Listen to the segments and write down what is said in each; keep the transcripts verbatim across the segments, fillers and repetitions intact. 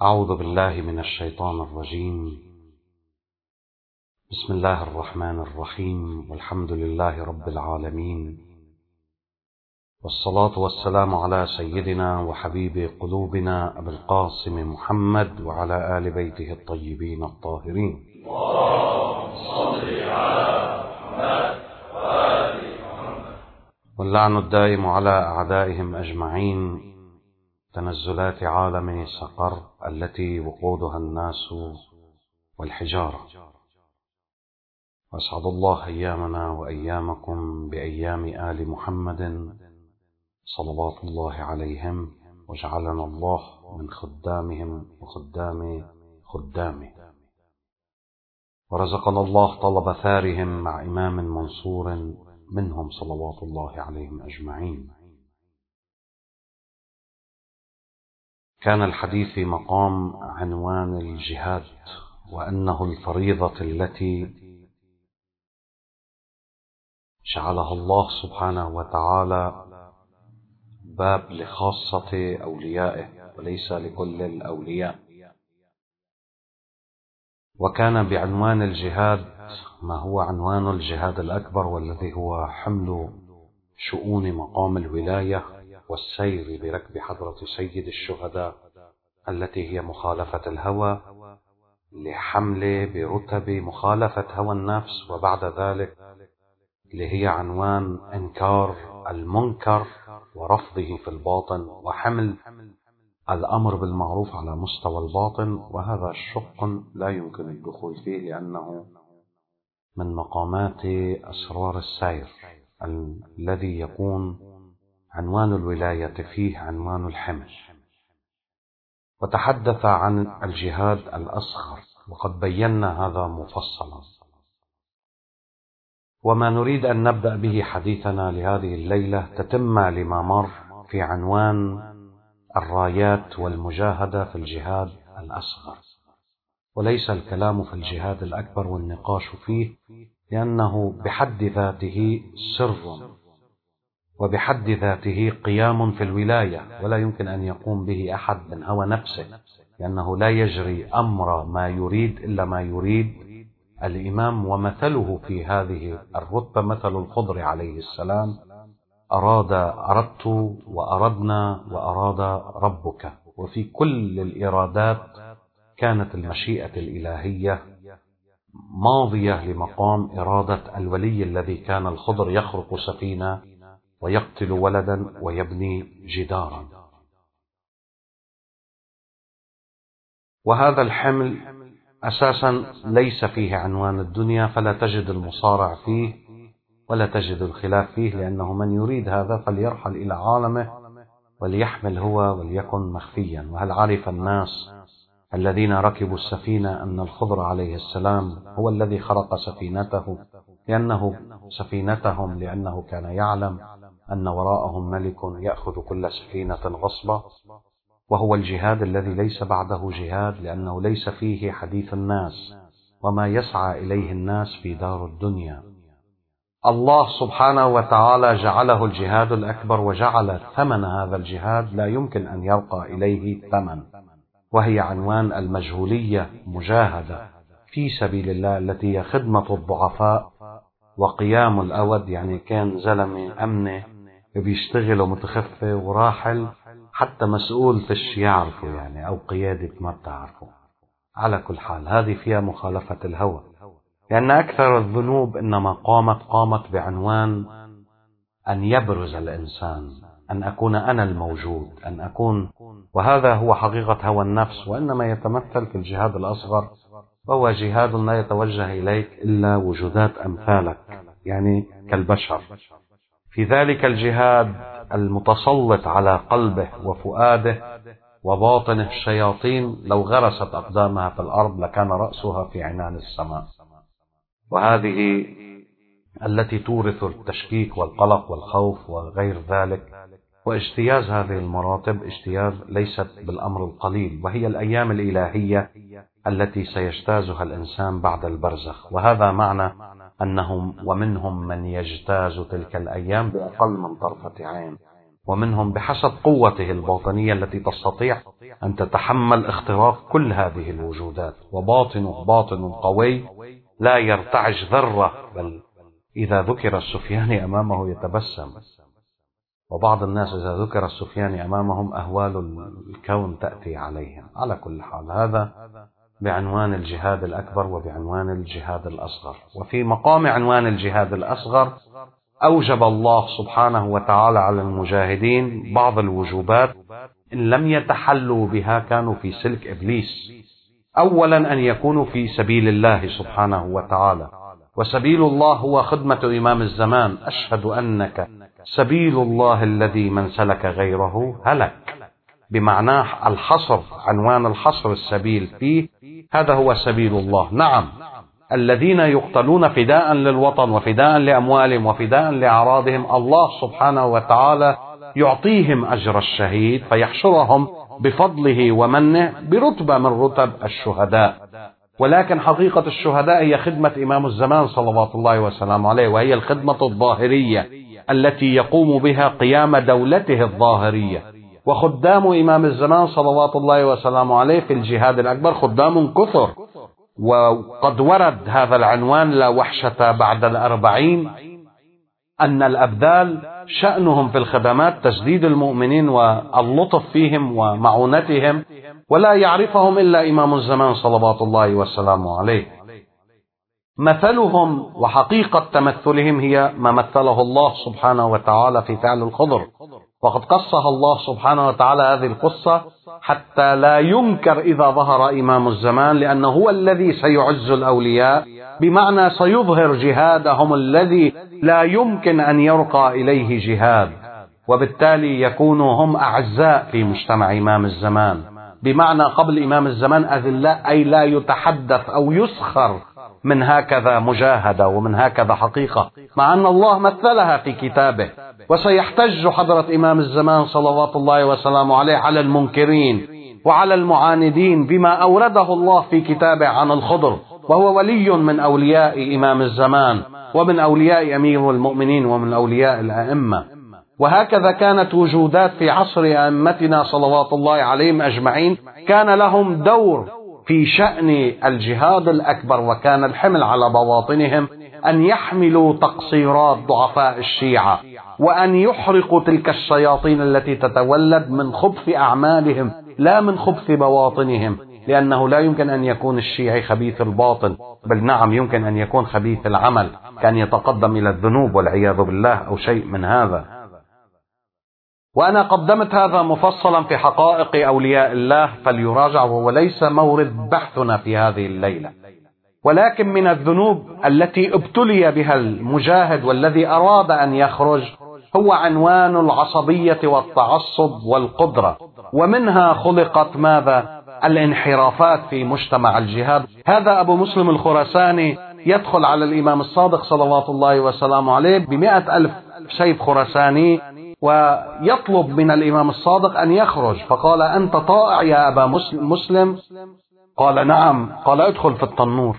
أعوذ بالله من الشيطان الرجيم. بسم الله الرحمن الرحيم، والحمد لله رب العالمين، والصلاة والسلام على سيدنا وحبيب قلوبنا أبي القاسم محمد وعلى آل بيته الطيبين الطاهرين. اللهم صل على محمد وآل محمد. واللعن الدائم على أعدائهم أجمعين. تنزلات عالم سقر التي وقودها الناس والحجارة. وأسعد الله أيامنا وأيامكم بأيام آل محمد صلوات الله عليهم، وجعلنا الله من خدامهم وخدام خدامه، ورزقنا الله طلب ثارهم مع إمام منصور منهم صلوات الله عليهم أجمعين. كان الحديث في مقام عنوان الجهاد، وأنه الفريضة التي جعلها الله سبحانه وتعالى باب لخاصة أوليائه وليس لكل الأولياء. وكان بعنوان الجهاد ما هو عنوان الجهاد الأكبر، والذي هو حمل شؤون مقام الولاية والسير بركب حضرة سيد الشهداء التي هي مخالفة الهوى، لحمل برتب مخالفة هوى النفس، وبعد ذلك اللي هي عنوان إنكار المنكر ورفضه في الباطن، وحمل الأمر بالمعروف على مستوى الباطن. وهذا شق لا يمكن الدخول فيه، لأنه من مقامات أسرار السير الذي يكون عنوان الولاية فيه عنوان الحمل. وتحدث عن الجهاد الأصغر، وقد بينا هذا مفصلا. وما نريد أن نبدأ به حديثنا لهذه الليلة تتمة لما مر في عنوان الرايات والمجاهدة في الجهاد الأصغر، وليس الكلام في الجهاد الأكبر والنقاش فيه، لأنه بحد ذاته سر، وبحد ذاته قيام في الولاية، ولا يمكن أن يقوم به أحد من هوى نفسه، لأنه لا يجري أمر ما يريد إلا ما يريد الإمام. ومثله في هذه الرتبة مثل الخضر عليه السلام: أراد أردت وأردنا وأراد ربك. وفي كل الإرادات كانت المشيئة الإلهية ماضية لمقام إرادة الولي الذي كان الخضر يخرق سفينة ويقتل ولدا ويبني جدارا. وهذا الحمل أساسا ليس فيه عنوان الدنيا، فلا تجد المصارع فيه ولا تجد الخلاف فيه، لأنه من يريد هذا فليرحل إلى عالمه وليحمل هو وليكن مخفيا. وهل عرف الناس الذين ركبوا السفينة أن الخضر عليه السلام هو الذي خرق سفينته، لأنه سفينتهم لأنه كان يعلم أن وراءهم ملك يأخذ كل سفينة غصبا. وهو الجهاد الذي ليس بعده جهاد، لأنه ليس فيه حديث الناس وما يسعى إليه الناس في دار الدنيا. الله سبحانه وتعالى جعله الجهاد الأكبر، وجعل ثمن هذا الجهاد لا يمكن أن يرقى إليه ثمن، وهي عنوان المجهولية، مجاهدة في سبيل الله، التي هي خدمة الضعفاء وقيام الأود. يعني كان زلمة أمنة بيشتغل ومتخفي وراحل، حتى مسؤول فيش يعرفه يعني، أو قيادة ما بتعرفه. على كل حال هذه فيها مخالفة الهوى، لأن أكثر الذنوب إنما قامت قامت بعنوان أن يبرز الإنسان، أن أكون أنا الموجود، أن أكون، وهذا هو حقيقة هوى النفس. وإنما يتمثل في الجهاد الأصغر، وهو جهاد لا يتوجه إليك إلا وجودات أمثالك، يعني كالبشر. في ذلك الجهاد المتسلط على قلبه وفؤاده وباطنه الشياطين، لو غرست أقدامها في الأرض لكان رأسها في عنان السماء. وهذه التي تورث التشكيك والقلق والخوف وغير ذلك. واجتياز هذه المراتب اجتياز ليست بالأمر القليل، وهي الأيام الإلهية التي سيجتازها الإنسان بعد البرزخ. وهذا معنى أنهم ومنهم من يجتاز تلك الأيام بأقل من طرفة عين. ومنهم بحسب قوته الباطنية التي تستطيع أن تتحمل اختراق كل هذه الوجودات، وباطنه باطن قوي لا يرتعش ذرة، بل إذا ذكر السفياني أمامه يتبسم. وبعض الناس إذا ذكر السفياني أمامهم أهوال الكون تأتي عليهم. على كل حال، هذا بعنوان الجهاد الأكبر وبعنوان الجهاد الأصغر. وفي مقام عنوان الجهاد الأصغر أوجب الله سبحانه وتعالى على المجاهدين بعض الوجوبات إن لم يتحلوا بها كانوا في سلك إبليس. أولا أن يكونوا في سبيل الله سبحانه وتعالى، وسبيل الله هو خدمة إمام الزمان. أشهد أنك سبيل الله الذي من سلك غيره هلك، بمعنى الحصر، عنوان الحصر السبيل فيه، هذا هو سبيل الله. نعم، الذين يقتلون فداء للوطن وفداء لأموالهم وفداء لأعراضهم، الله سبحانه وتعالى يعطيهم أجر الشهيد فيحشرهم بفضله ومنه برتبة من رتب الشهداء. ولكن حقيقة الشهداء هي خدمة إمام الزمان صلوات الله وسلامه عليه، وهي الخدمة الظاهرية التي يقوم بها قيام دولته الظاهرية. وخدام إمام الزمان صلوات الله وسلامه عليه في الجهاد الأكبر خدام كثر، وقد ورد هذا العنوان لا وحشة بعد الأربعين أن الأبدال شأنهم في الخدمات تسديد المؤمنين واللطف فيهم ومعونتهم، ولا يعرفهم إلا إمام الزمان صلوات الله وسلامه عليه. مثلهم وحقيقة تمثلهم هي ما مثله الله سبحانه وتعالى في فعل الخضر، وقد قصها الله سبحانه وتعالى هذه القصة حتى لا ينكر إذا ظهر إمام الزمان، لأنه هو الذي سيعز الأولياء، بمعنى سيظهر جهادهم الذي لا يمكن أن يرقى إليه جهاد، وبالتالي يكونوا هم أعزاء في مجتمع إمام الزمان، بمعنى قبل إمام الزمان أذلاء، أي لا يتحدث أو يسخر من هكذا مجاهدة ومن هكذا حقيقة، مع أن الله مثلها في كتابه. وسيحتج حضرة إمام الزمان صلوات الله وسلامه عليه على المنكرين وعلى المعاندين بما أورده الله في كتابه عن الخضر، وهو ولي من أولياء إمام الزمان ومن أولياء أمير المؤمنين ومن أولياء الأئمة. وهكذا كانت وجودات في عصر أئمتنا صلوات الله عليهم أجمعين كان لهم دور في شأن الجهاد الأكبر، وكان الحمل على بواطنهم أن يحملوا تقصيرات ضعفاء الشيعة، وأن يحرقوا تلك الشياطين التي تتولد من خبث أعمالهم لا من خبث بواطنهم، لأنه لا يمكن أن يكون الشيعي خبيث الباطن، بل نعم يمكن أن يكون خبيث العمل، كان يتقدم إلى الذنوب والعياذ بالله أو شيء من هذا. وأنا قدمت هذا مفصلا في حقائق أولياء الله فليراجع، وهو ليس مورد بحثنا في هذه الليلة. ولكن من الذنوب التي ابتلي بها المجاهد والذي أراد أن يخرج هو عنوان العصبية والتعصب والقدرة، ومنها خلقت ماذا؟ الانحرافات في مجتمع الجهاد. هذا أبو مسلم الخراساني يدخل على الإمام الصادق صلوات الله وسلامه عليه بمئة ألف سيف خراساني ويطلب من الإمام الصادق أن يخرج، فقال: أنت طائع يا أبا مسلم؟ قال: نعم. قال: ادخل في التنور.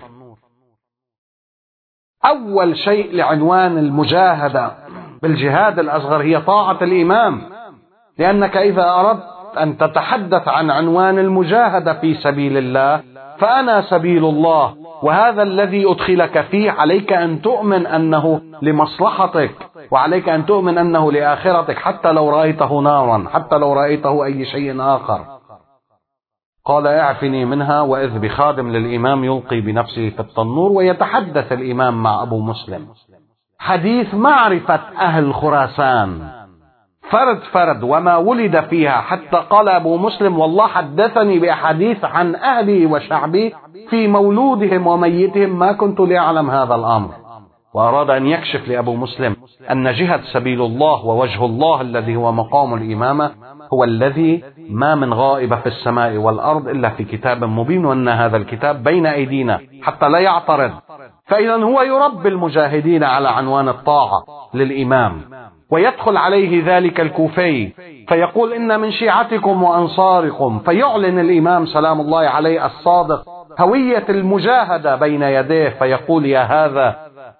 أول شيء لعنوان المجاهدة بالجهاد الأصغر هي طاعة الإمام، لأنك إذا أردت أن تتحدث عن عنوان المجاهدة في سبيل الله فأنا سبيل الله، وهذا الذي أدخلك فيه عليك أن تؤمن أنه لمصلحتك، وعليك أن تؤمن أنه لآخرتك، حتى لو رأيته نارا، حتى لو رأيته أي شيء آخر. قال: اعفني منها. وإذ بخادم للإمام يلقي بنفسه في التنور، ويتحدث الإمام مع أبو مسلم حديث معرفة أهل خراسان فرد فرد وما ولد فيها، حتى قال أبو مسلم: والله حدثني بأحاديث عن أهلي وشعبي في مولودهم وميتهم ما كنت لأعلم هذا الأمر. وأراد أن يكشف لأبو مسلم أن جهة سبيل الله ووجه الله الذي هو مقام الإمامة هو الذي ما من غائبة في السماء والأرض إلا في كتاب مبين، وأن هذا الكتاب بين أيدينا حتى لا يعترض. فإذا هو يربي المجاهدين على عنوان الطاعة للإمام. ويدخل عليه ذلك الكوفي فيقول: إن من شيعتكم وأنصاركم، فيعلن الإمام سلام الله عليه الصادق هوية المجاهدة بين يديه، فيقول: يا هذا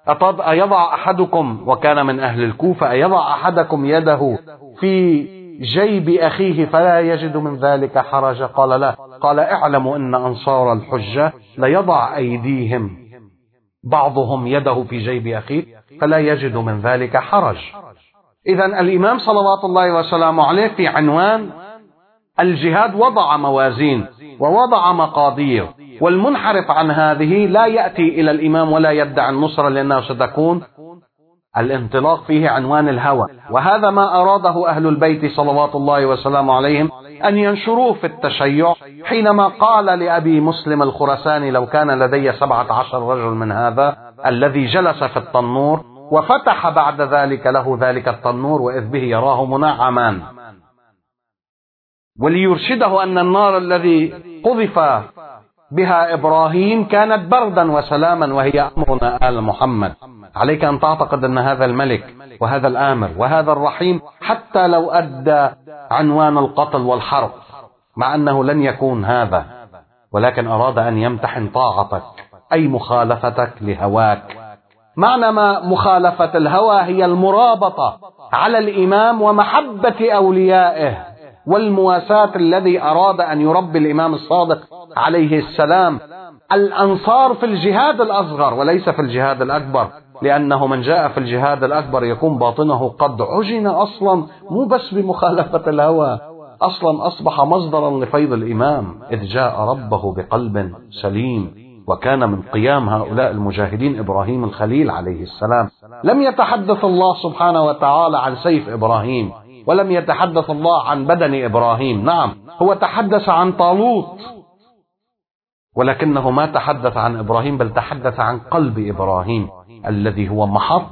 أيضع أحدكم، وكان من أهل الكوفة، أيضع أحدكم يده في جيب أخيه فلا يجد من ذلك حرجا؟ قال لا. قال اعلموا أن أنصار الحجة ليضع أيديهم بعضهم يده في جيب أخيه فلا يجد من ذلك حرج. إذن الإمام صلوات الله وسلامه عليه في عنوان الجهاد وضع موازين ووضع مقادير، والمنحرف عن هذه لا يأتي إلى الإمام ولا يدعي النصرة، لأنه ستكون الانطلاق فيه عنوان الهوى. وهذا ما أراده أهل البيت صلوات الله وسلامه عليهم أن ينشروه في التشيع، حينما قال لأبي مسلم الخرساني لو كان لدي سبعة عشر رجل من هذا الذي جلس في التنور وفتح بعد ذلك له ذلك التنور وإذ به يراه منعما، وليرشده أن النار الذي قذف بها إبراهيم كانت بردا وسلاما وهي أمرنا آل محمد. عليك أن تعتقد أن هذا الملك وهذا الآمر وهذا الرحيم حتى لو أدى عنوان القتل والحرب، مع أنه لن يكون هذا، ولكن أراد أن يمتحن طاعتك أي مخالفتك لهواك. معنى ما مخالفة الهوى هي المرابطة على الإمام ومحبة أوليائه والمواساة الذي أراد أن يربي الإمام الصادق عليه السلام الأنصار في الجهاد الأصغر وليس في الجهاد الأكبر، لأنه من جاء في الجهاد الأكبر يكون باطنه قد عجن أصلا، مو بس بمخالفة الهوى، أصلا أصبح مصدرا لفيض الإمام إذ جاء ربه بقلب سليم. وكان من قيام هؤلاء المجاهدين إبراهيم الخليل عليه السلام. لم يتحدث الله سبحانه وتعالى عن سيف إبراهيم، ولم يتحدث الله عن بدن إبراهيم، نعم هو تحدث عن طالوت، ولكنه ما تحدث عن إبراهيم بل تحدث عن قلب إبراهيم الذي هو محط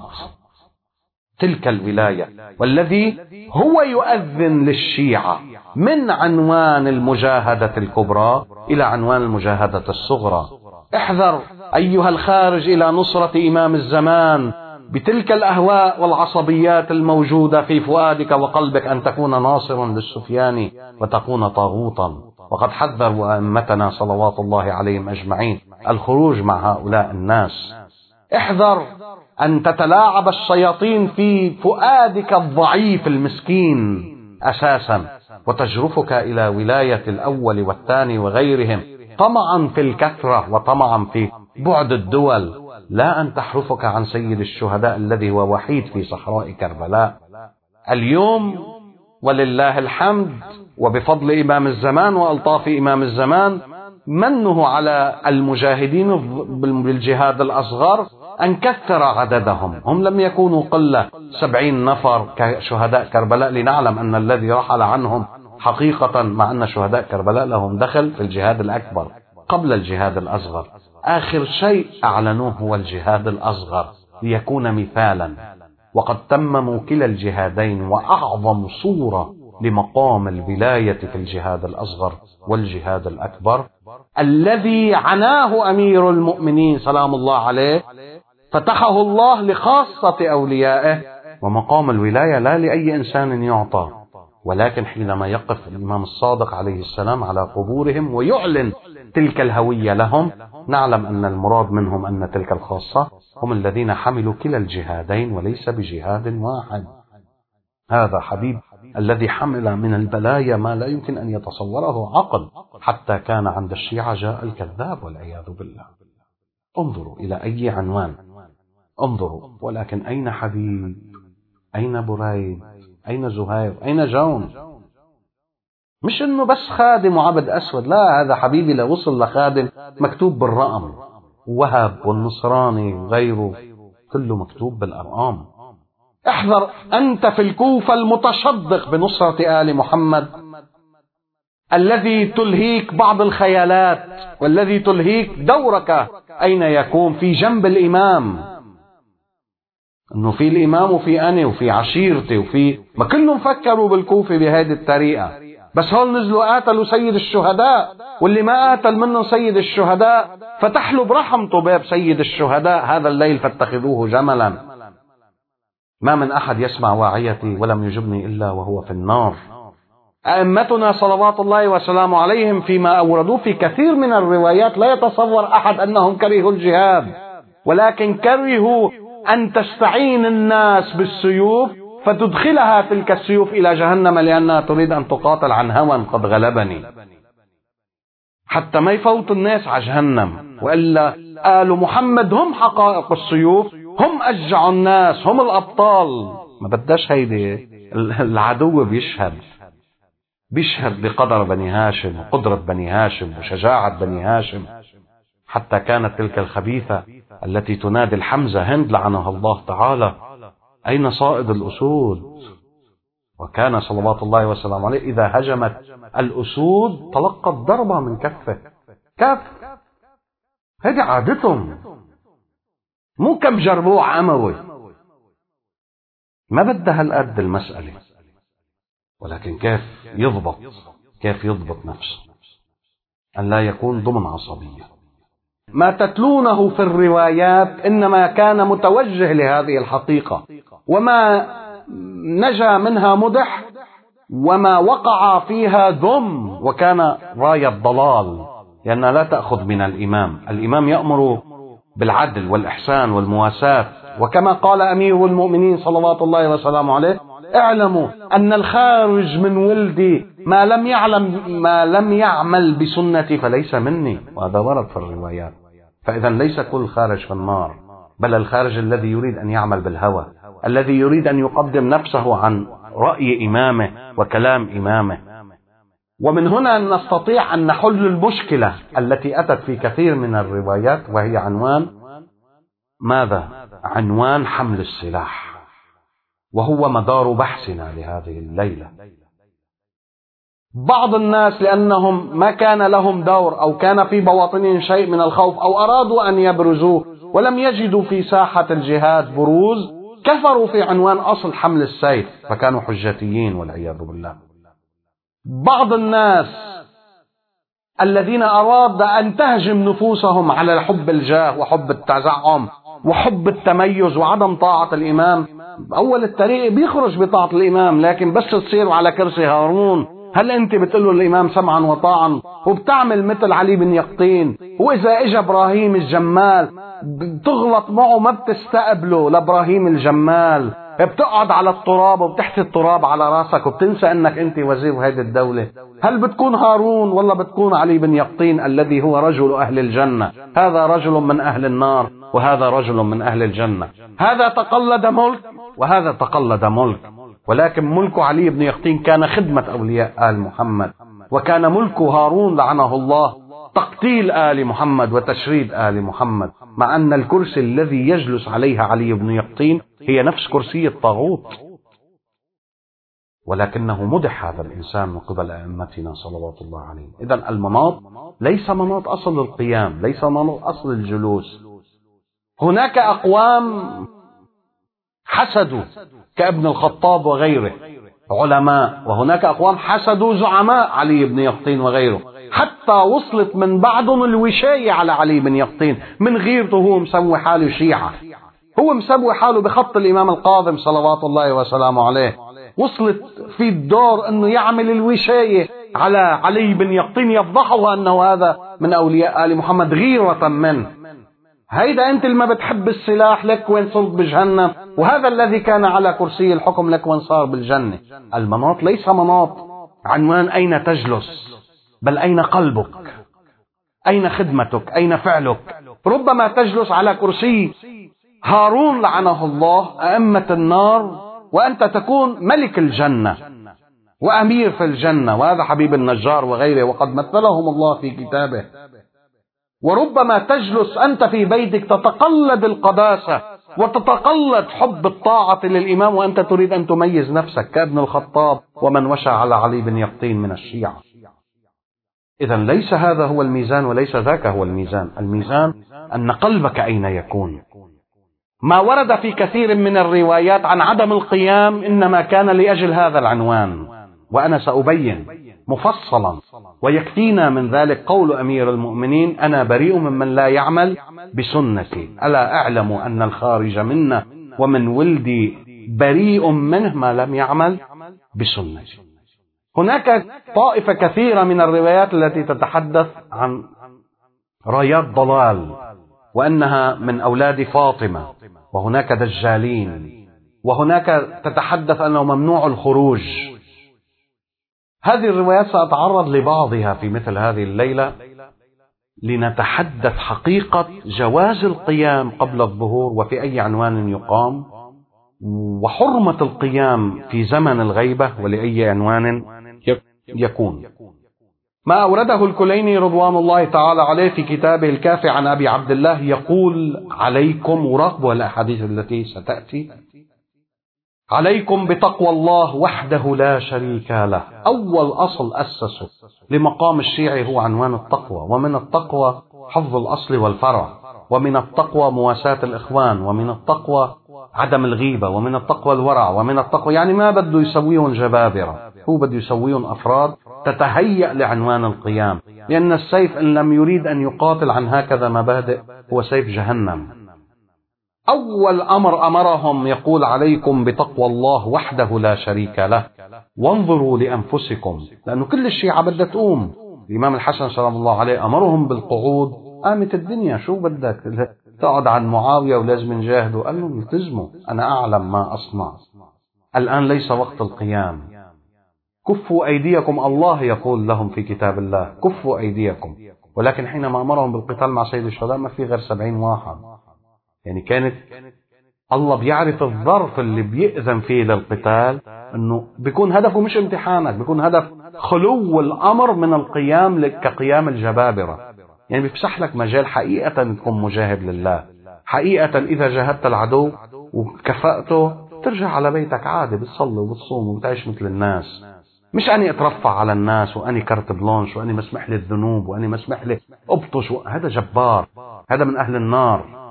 تلك الولاية، والذي هو يؤذن للشيعة من عنوان المجاهدة الكبرى إلى عنوان المجاهدة الصغرى. احذر أيها الخارج إلى نصرة إمام الزمان بتلك الأهواء والعصبيات الموجودة في فؤادك وقلبك أن تكون ناصرا للسفياني وتكون طاغوتا. وقد حذروا أئمتنا صلوات الله عليهم أجمعين الخروج مع هؤلاء الناس. احذر أن تتلاعب الشياطين في فؤادك الضعيف المسكين أساسا وتجرفك إلى ولاية الأول والثاني وغيرهم طمعا في الكثرة وطمعا في بعد الدول، لا أن تحرفك عن سيد الشهداء الذي هو وحيد في صحراء كربلاء. اليوم ولله الحمد وبفضل إمام الزمان وألطاف إمام الزمان منه على المجاهدين بالجهاد الأصغر أن كثر عددهم. هم لم يكونوا قلة سبعين نفر كشهداء كربلاء، لنعلم أن الذي رحل عنهم حقيقة، مع أن شهداء كربلاء لهم دخل في الجهاد الأكبر قبل الجهاد الأصغر. آخر شيء أعلنوه هو الجهاد الأصغر ليكون مثالا، وقد تمموا كلا الجهادين، وأعظم صورة لمقام الولاية في الجهاد الأصغر والجهاد الأكبر الذي عناه أمير المؤمنين سلام الله عليه، فتحه الله لخاصة أوليائه. ومقام الولاية لا لأي إنسان يعطى، ولكن حينما يقف الإمام الصادق عليه السلام على قبورهم ويعلن تلك الهوية لهم، نعلم أن المراد منهم أن تلك الخاصة هم الذين حملوا كلا الجهادين وليس بجهاد واحد. هذا حبيب الذي حمل من البلايا ما لا يمكن أن يتصوره عقل، حتى كان عند الشيعة جاء الكذاب والعياذ بالله. انظروا إلى أي عنوان، انظروا. ولكن أين حبيب؟ أين بريد؟ أين زهير؟ أين جون؟ مش إنه بس خادم وعبد أسود، لا، هذا حبيبي لو وصل لخادم مكتوب بالرقم، وهب والنصراني وغيره كله مكتوب بالأرقام. احذر أنت في الكوفة المتشدق بنصرة آل محمد الذي تلهيك بعض الخيالات، والذي تلهيك دورك أين يكون في جنب الإمام، أنه في الإمام وفي أنا وفي عشيرتي وفي ما كلهم فكروا بالكوفة بهذه الطريقة، بس هول نزلوا قاتلوا سيد الشهداء، واللي ما قاتل منهم سيد الشهداء فتح له برحمته باب سيد الشهداء هذا الليل فاتخذوه جملا. ما من أحد يسمع واعيتي ولم يجبني إلا وهو في النار. أئمتنا صلوات الله وسلامه عليهم فيما أوردوه في كثير من الروايات لا يتصور أحد أنهم كرهوا الجهاد، ولكن كرهوا أن تستعين الناس بالسيوف فتدخلها تلك السيوف إلى جهنم لأنها تريد أن تقاتل عن هوى قد غلبني، حتى ما يفوت الناس على جهنم. وإلا آل محمد هم حقائق السيوف، هم أشجع الناس، هم الأبطال. ما بداش هيدي. العدو بيشهد بيشهد بقدر بني هاشم وقدرة بني هاشم وشجاعة بني هاشم، حتى كانت تلك الخبيثة التي تنادي الحمزة هند لعنها الله تعالى: أين صائد الأسود؟ وكان صلوات الله وسلامه عليه إذا هجمت الأسود تلقت ضربة من كفه. كف هذه عادتهم، مو كم جربوع عموي. ما بدها هالقد المسألة، ولكن كيف يضبط كيف يضبط نفسه أن لا يكون ضمن عصبية. ما تتلونه في الروايات إنما كان متوجه لهذه الحقيقة، وما نجا منها مدح وما وقع فيها ذم، وكان راية ضلال، لأنها لا تأخذ من الإمام. الإمام يأمر بالعدل والإحسان والمواساة، وكما قال أمير المؤمنين صلوات الله وسلامه عليه: اعلموا أن الخارج من ولدي ما لم يعلم ما لم يعمل بسنتي فليس مني. وهذا ورد في الروايات. فإذا ليس كل خارج في النار، بل الخارج الذي يريد أن يعمل بالهوى، الذي يريد أن يقدم نفسه عن رأي إمامه وكلام إمامه. ومن هنا نستطيع أن نحل المشكلة التي أتت في كثير من الروايات، وهي عنوان ماذا؟ عنوان حمل السلاح، وهو مدار بحثنا لهذه الليلة. بعض الناس لأنهم ما كان لهم دور أو كان في بواطنهم شيء من الخوف أو أرادوا أن يبرزوه ولم يجدوا في ساحة الجهاد بروز، كفروا في عنوان أصل حمل السيف فكانوا حجتيين والعياذ بالله. بعض الناس الذين أراد أن تهجم نفوسهم على حب الجاه وحب التزعم وحب التميز وعدم طاعة الإمام، أول الطريق بيخرج بطاعة الإمام، لكن بس تصير على كرسي هارون هل أنت بتقول له الإمام سمعا وطاعا وبتعمل مثل علي بن يقطين؟ وإذا إجا إبراهيم الجمال بتغلط معه ما بتستقبله لإبراهيم الجمال، بتقعد على التراب وبتحكي التراب على راسك وبتنسى أنك أنت وزير هذه الدولة. هل بتكون هارون ولا بتكون علي بن يقطين الذي هو رجل أهل الجنة؟ هذا رجل من أهل النار وهذا رجل من أهل الجنة. هذا تقلد ملك وهذا تقلد ملك، ولكن ملك علي بن يقطين كان خدمة أولياء آل محمد، وكان ملك هارون لعنه الله تقتيل آل محمد وتشريد آل محمد، مع أن الكرسي الذي يجلس عليها علي بن يقطين هي نفس كرسي الطاغوت. ولكنه مدح هذا الإنسان من قبل أئمتنا صلوات الله عليهم. إذن المناط ليس مناط أصل القيام، ليس مناط أصل الجلوس. هناك أقوام حسدوا كابن الخطاب وغيره علماء، وهناك أقوام حسدوا زعماء علي بن يقطين وغيره، حتى وصلت من بعضهم الوشاية على علي بن يقطين من غيرته. هو مسوي حاله شيعة، هو مسوي حاله بخط الإمام القاظم صلوات الله وسلامه عليه. وصلت في الدور أنه يعمل الوشاية على علي بن يقطين، يفضحه أنه هذا من أولياء آل محمد غيرة منه. هيدا أنت اللي ما بتحب السلاح لك وين صرت بجهنم، وهذا الذي كان على كرسي الحكم لك وين صار بالجنة. المناط ليس مناط عنوان أين تجلس، بل أين قلبك، أين خدمتك، أين فعلك. ربما تجلس على كرسي هارون لعنه الله أئمة النار وأنت تكون ملك الجنة وأمير في الجنة، وهذا حبيب النجار وغيره وقد مثلهم الله في كتابه. وربما تجلس أنت في بيتك تتقلد القداسة وتتقلد حب الطاعة للإمام وأنت تريد أن تميز نفسك كابن الخطاب ومن وشى على علي بن يقطين من الشيعة. إذن ليس هذا هو الميزان وليس ذاك هو الميزان. الميزان أن قلبك أين يكون. ما ورد في كثير من الروايات عن عدم القيام إنما كان لأجل هذا العنوان، وأنا سأبين مفصلا، ويكفينا من ذلك قول أمير المؤمنين: أنا بريء ممن لا يعمل بسنتي، ألا أعلم أن الخارج منا ومن ولدي بريء منه ما لم يعمل بسنتي. هناك طائفة كثيرة من الروايات التي تتحدث عن رايات ضلال وأنها من أولاد فاطمة وهناك دجالين، وهناك تتحدث أنه ممنوع الخروج. هذه الروايات سأتعرض لبعضها في مثل هذه الليلة لنتحدث حقيقة جواز القيام قبل الظهور وفي أي عنوان يقام، وحرمة القيام في زمن الغيبة ولأي عنوان يكون. ما أورده الكليني رضوان الله تعالى عليه في كتابه الكافي عن أبي عبد الله يقول: عليكم، وراقبوا الأحاديث التي ستأتي، عليكم بتقوى الله وحده لا شريك له. أول أصل أسسه لمقام الشيعي هو عنوان التقوى، ومن التقوى حفظ الأصل والفرع، ومن التقوى مواساة الإخوان، ومن التقوى عدم الغيبة، ومن التقوى الورع، ومن التقوى يعني ما بده يسويهم جبابرة، هو بده يسويهم أفراد تتهيأ لعنوان القيام، لأن السيف إن لم يريد أن يقاتل عن هكذا مبادئ هو سيف جهنم. أول أمر أمرهم يقول: عليكم بتقوى الله وحده لا شريك له، وانظروا لأنفسكم، لأنه كل الشيعة بدها تقوم. الإمام الحسن سلام الله عليه أمرهم بالقعود، قامت الدنيا، شو بدك تقعد عن معاوية ولازم نجاهده؟ قال لهم: التزموا، أنا أعلم ما أصنع، الآن ليس وقت القيام، كفوا أيديكم. الله يقول لهم في كتاب الله: كفوا أيديكم. ولكن حينما أمرهم بالقتال مع سيد الشهداء ما في غير سبعين واحد، يعني كانت الله بيعرف الظرف اللي بيأذن فيه للقتال، أنه بيكون هدفه مش امتحانك، بيكون هدف خلو الأمر من القيام كقيام الجبابرة، يعني بيفسح لك مجال حقيقة تكون مجاهد لله. حقيقة إذا جاهدت العدو وكفأته ترجع على بيتك عادي، بتصلي وبتصوم وبتعيش مثل الناس، مش أني أترفع على الناس وأني كرت بلونش وأني مسمح لي الذنوب وأني مسمح لي أبطش. هذا جبار، هذا من أهل النار.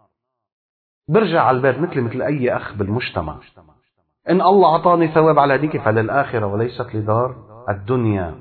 برجع على البيت مثل مثل أي أخ بالمجتمع. إن الله عطاني ثواب على ديك فللآخرة وليست لدار الدنيا.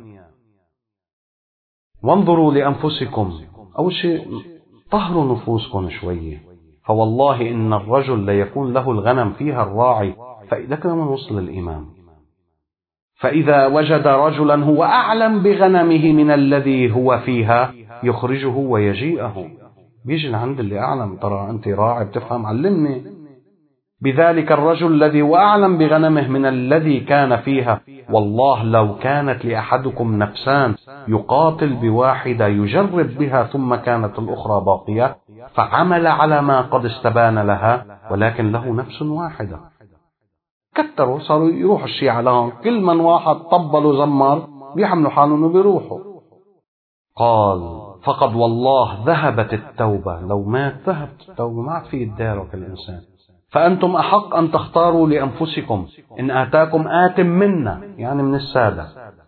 وانظروا لأنفسكم، أول شيء طهروا نفوسكم شوية، فوالله إن الرجل ليكون له الغنم فيها الراعي، فإذا كان وصل الإمام فإذا وجد رجلا هو أعلم بغنمه من الذي هو فيها يخرجه ويجيئه، بيجي عند اللي أعلم: ترى أنت راعي بتفهم، علمني. بذلك الرجل الذي هو أعلم بغنمه من الذي كان فيها، والله لو كانت لأحدكم نفسان يقاتل بواحدة يجرب بها ثم كانت الأخرى باقية فعمل على ما قد استبان لها، ولكن له نفس واحدة. كتروا، صاروا يروح الشيعة لهم، كل من واحد طبل وزمر بيحملوا حالهم وبيروحوا. قال: فقد والله ذهبت التوبة، لو مات ذهبت التوبة، ما عاد في يدارك الإنسان. فأنتم أحق أن تختاروا لأنفسكم، إن آتاكم آت منا، يعني من السادة،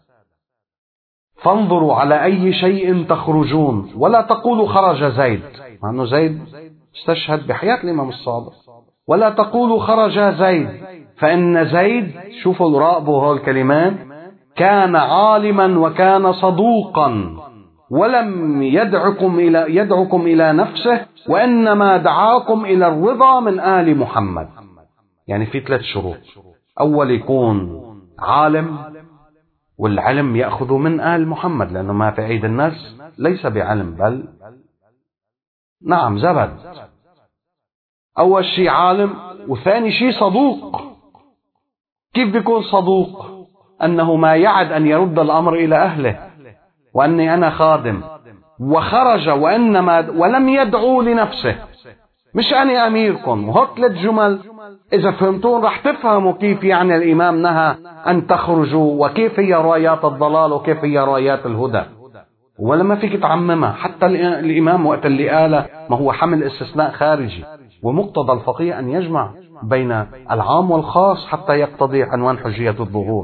فانظروا على أي شيء تخرجون، ولا تقولوا خرج زيد، مع أنه زيد استشهد بحياة الإمام الصادق، ولا تقولوا خرج زيد، فإن زيد، شوفوا راقبوا هذه الكلمات، كان عالما وكان صدوقا، ولم يدعكم إلى يدعكم إلى نفسه، وإنما دعاكم إلى الرضا من آل محمد. يعني في ثلاث شروط: أول يكون عالم، والعلم يأخذ من آل محمد، لأنه ما في أيدي الناس ليس بعلم بل نعم زبد. أول شيء عالم، وثاني شيء صدوق. كيف بيكون صدوق؟ أنه ما يعد أن يرد الأمر إلى أهله، وأني أنا خادم. وخرج وإنما ولم يدعو لنفسه، مش أنا أميركم. وهو ثلاث جمل إذا فهمتون رح تفهموا كيف يعني الإمام نهى أن تخرجوا، وكيف هي رايات الضلال وكيف هي رايات الهدى، ولا ما فيك تعممها. حتى الإمام وقت اللي قال ما هو حمل استثناء خارجي، ومقتضى الفقيه أن يجمع بين العام والخاص حتى يقتضي عنوان حجية الظهور.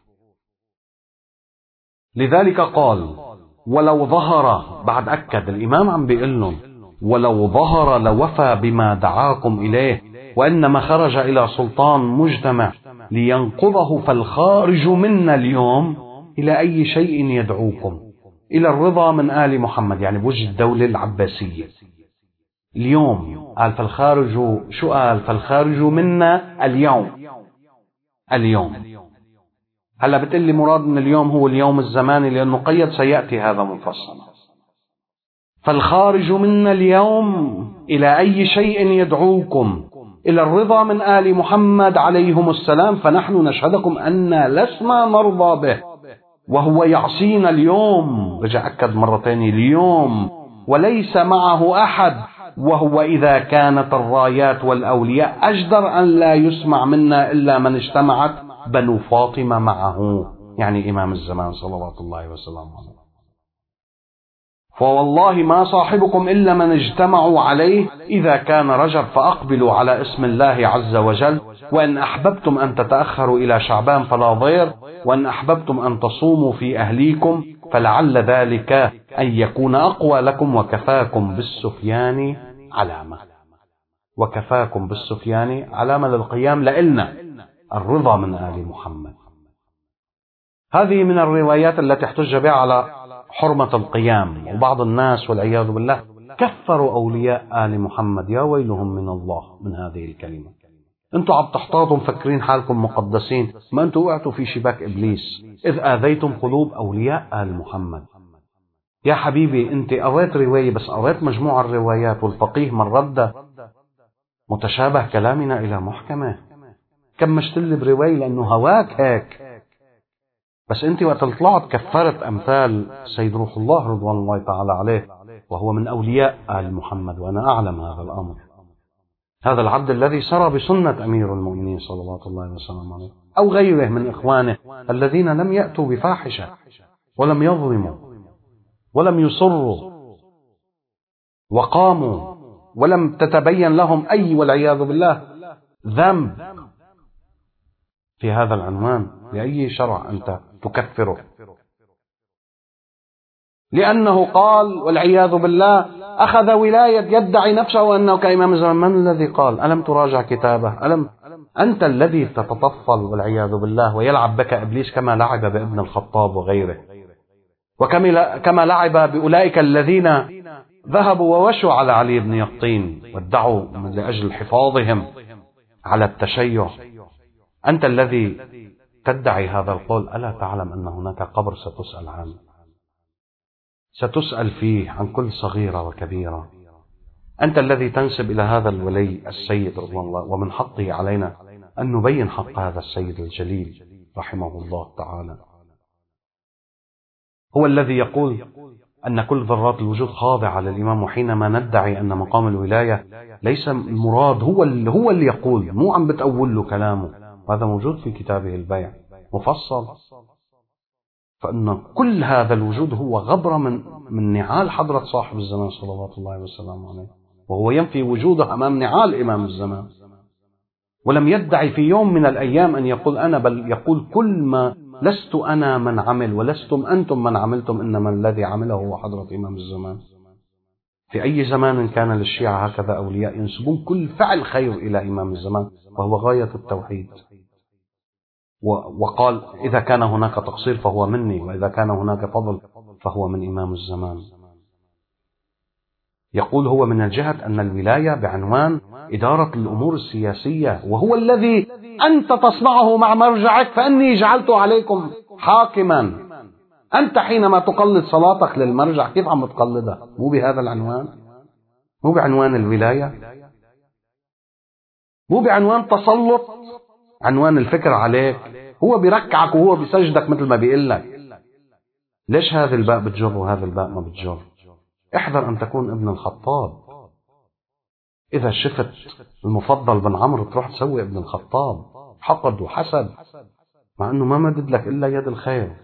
لذلك قال: ولو ظهر، بعد أكد الإمام عم بيقول لهم: ولو ظهر لوفى بما دعاكم إليه، وإنما خرج إلى سلطان مجتمع لينقضه، فالخارج منا اليوم إلى أي شيء يدعوكم؟ إلى الرضا من آل محمد، يعني بوجه الدولة العباسية اليوم. قال فالخارج، شو قال؟ فالخارج منا اليوم. اليوم هلا بتقول لي مراد من اليوم هو اليوم الزماني، لأنه قيد سيأتي هذا مفصلا. فالخارج منا اليوم إلى أي شيء يدعوكم، إلى الرضا من آل محمد عليهم السلام، فنحن نشهدكم أن لسنا نرضى به، وهو يعصينا اليوم، رجع أكد مرة ثانية اليوم، وليس معه أحد، وهو إذا كانت الرايات والأولياء أجدر أن لا يسمع منا إلا من اجتمعت بنو فاطمة معه، يعني إمام الزمان صلوات الله وسلامه عليه. فوالله ما صاحبكم إلا من اجتمعوا عليه، إذا كان رجب فأقبلوا على اسم الله عز وجل، وإن أحببتم أن تتأخروا إلى شعبان فلا ضير، وإن أحببتم أن تصوموا في أهليكم فلعل ذلك أن يكون أقوى لكم، وكفاكم بالسفيان علامة، وكفاكم بالسفيان علامة للقيام لإلنا الرضا من آل محمد. هذه من الروايات التي احتج بها على حرمة القيام، وبعض الناس والعياذ بالله كفروا أولياء آل محمد، يا ويلهم من الله من هذه الكلمة. انتوا عم تحتاطوا مفكرين حالكم مقدسين، ما انتوا وقعتوا في شباك إبليس إذ آذيتم قلوب أولياء آل محمد. يا حبيبي انت قريت رواية بس، قريت مجموعة الروايات، والفقيه من رد متشابه كلامنا إلى محكمة، كمشتل برواية لأنه هواك هيك. بس انت وقت طلعت كفرت أمثال سيد روح الله رضوان الله تعالى عليه، وهو من أولياء آل محمد، وأنا أعلم هذا الأمر. هذا العبد الذي سرى بسنة أمير المؤمنين صلوات الله وسلامه عليه، أو غيره من إخوانه الذين لم يأتوا بفاحشة ولم يظلموا ولم يصروا، وقاموا ولم تتبين لهم أي والعياذ بالله ذنب في هذا العنوان. لأي شرع أنت تكفره؟ لأنه قال والعياذ بالله أخذ ولاية يدعي نفسه أنه كإمام الزمان. من الذي قال؟ ألم تراجع كتابه؟ ألم أنت الذي تتطفل والعياذ بالله، ويلعب بك إبليس كما لعب بابن الخطاب وغيره، وكما لعب بأولئك الذين ذهبوا ووشوا على علي بن يقطين وادعوا لأجل حفاظهم على التشيع. أنت الذي تدعي هذا القول، ألا تعلم أن هناك قبر ستسأل عنه، ستسأل فيه عن كل صغيرة وكبيرة. أنت الذي تنسب إلى هذا الولي السيد رضوان الله، ومن حقه علينا أن نبين حق هذا السيد الجليل رحمه الله تعالى. هو الذي يقول أن كل ذرات الوجود خاضعة للإمام، وحينما ندعي أن مقام الولاية ليس المراد، هو اللي, هو اللي يقول، مو عم بتأول له كلامه، وهذا موجود في كتابه البيع مفصل. فإن كل هذا الوجود هو غبرة من من نعال حضرة صاحب الزمان صلوات الله وسلامه عليه، وهو ينفي وجوده أمام نعال إمام الزمان، ولم يدعي في يوم من الأيام أن يقول أنا، بل يقول كل ما لست أنا من عمل ولستم أنتم من عملتم، إنما الذي عمله هو حضرة إمام الزمان. في أي زمان كان للشيعة هكذا أولياء ينسبون كل فعل خير إلى إمام الزمان، وهو غاية التوحيد. وقال إذا كان هناك تقصير فهو مني، وإذا كان هناك فضل فهو من إمام الزمان. يقول هو من الجهة أن الولاية بعنوان إدارة الأمور السياسية، وهو الذي أنت تصنعه مع مرجعك، فأني جعلت عليكم حاكما. أنت حينما تقلد صلاتك للمرجع كيف عم تقلدها؟ مو بهذا العنوان، مو بعنوان الولاية، مو بعنوان تسلط، عنوان الفكر عليك. هو بيركعك وهو بيسجدك مثل ما بيقول لك. ليش هذا الباء بتجر وهذا الباء ما بتجر؟ احذر أن تكون ابن الخطاب. إذا شفت المفضل بن عمرو تروح تسوي ابن الخطاب، حقد وحسد، مع أنه ما مدد لك إلا يد الخير.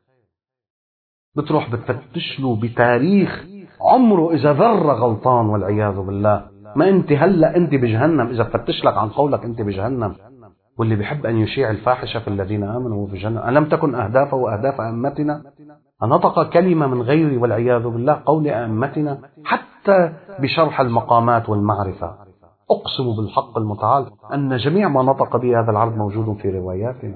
بتروح بتفتش له بتاريخ عمره إذا ذرة غلطان والعياذ بالله. ما أنت هلأ أنت بجهنم إذا فتش لك عن قولك أنت بجهنم. واللي بيحب أن يشيع الفاحشة في الذين آمنوا في جهنم. ألم تكن أهدافه وأهداف أئمتنا؟ أنطق كلمة من غيري والعياذ بالله قول أئمتنا، حتى بشرح المقامات والمعرفة. أقسم بالحق المتعال أن جميع ما نطق به هذا العرض موجود في رواياتنا.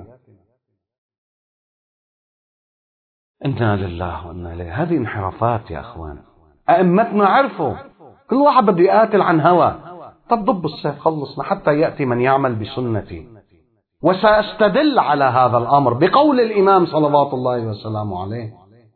إنا لله وإنا إليه. هذه انحرافات يا أخوان. أئمتنا عرفوا كل واحد بده يقاتل عن هوى. طب ضب السيف خلصنا حتى يأتي من يعمل بسنتي. وسأستدل على هذا الأمر بقول الإمام صلوات الله وسلامه عليه.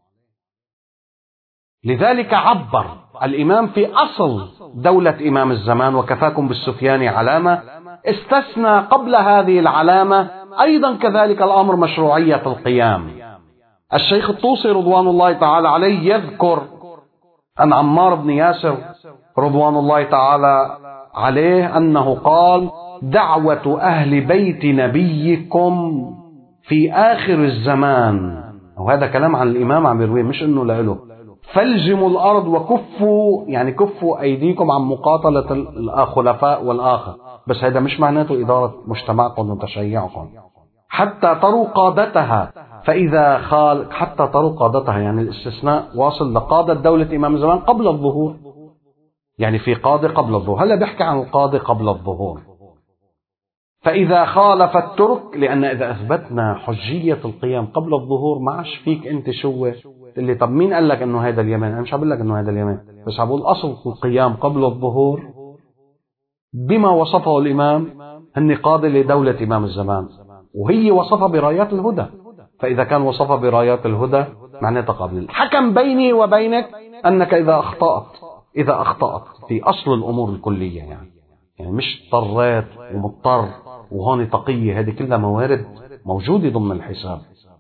لذلك عبر الإمام في أصل دولة إمام الزمان وكفاكم بالسفيان علامة استثنى قبل هذه العلامة أيضا كذلك الأمر مشروعية القيام. الشيخ الطوسي رضوان الله تعالى عليه يذكر عن عمار بن ياسر رضوان الله تعالى عليه أنه قال: دعوة أهل بيت نبيكم في آخر الزمان، وهذا كلام عن الإمام عم يرويه مش إنه لإله، فالجموا الأرض وكفوا، يعني كفوا أيديكم عن مقاتلة الخلفاء والآخر، بس هذا مش معناته إدارة مجتمعكم وتشيعكم، حتى تروا قادتها، فإذا خال حتى تروا قادتها، يعني الاستثناء واصل لقادة دولة إمام الزمان قبل الظهور، يعني في قادة قبل الظهور، هلا بيحكي عن القادة قبل الظهور. فإذا خالف الترك، لأن إذا أثبتنا حجية القيام قبل الظهور ما عادش فيك أنت شو اللي طب مين قال لك إنه هذا اليمن؟ أنا مش هقول لك إنه هذا اليمن، بس هقول أصل القيام قبل الظهور بما وصفه الإمام أن قادة لدولة إمام الزمان، وهي وصفها برايات الهدى، فإذا كان وصفها برايات الهدى معناته قابل. الحكم بيني وبينك أنك إذا أخطأت إذا أخطأت في أصل الأمور الكلية، يعني يعني مش اضطريت ومضطر وهون تقية، هذه كلها موارد موجودة ضمن الحساب.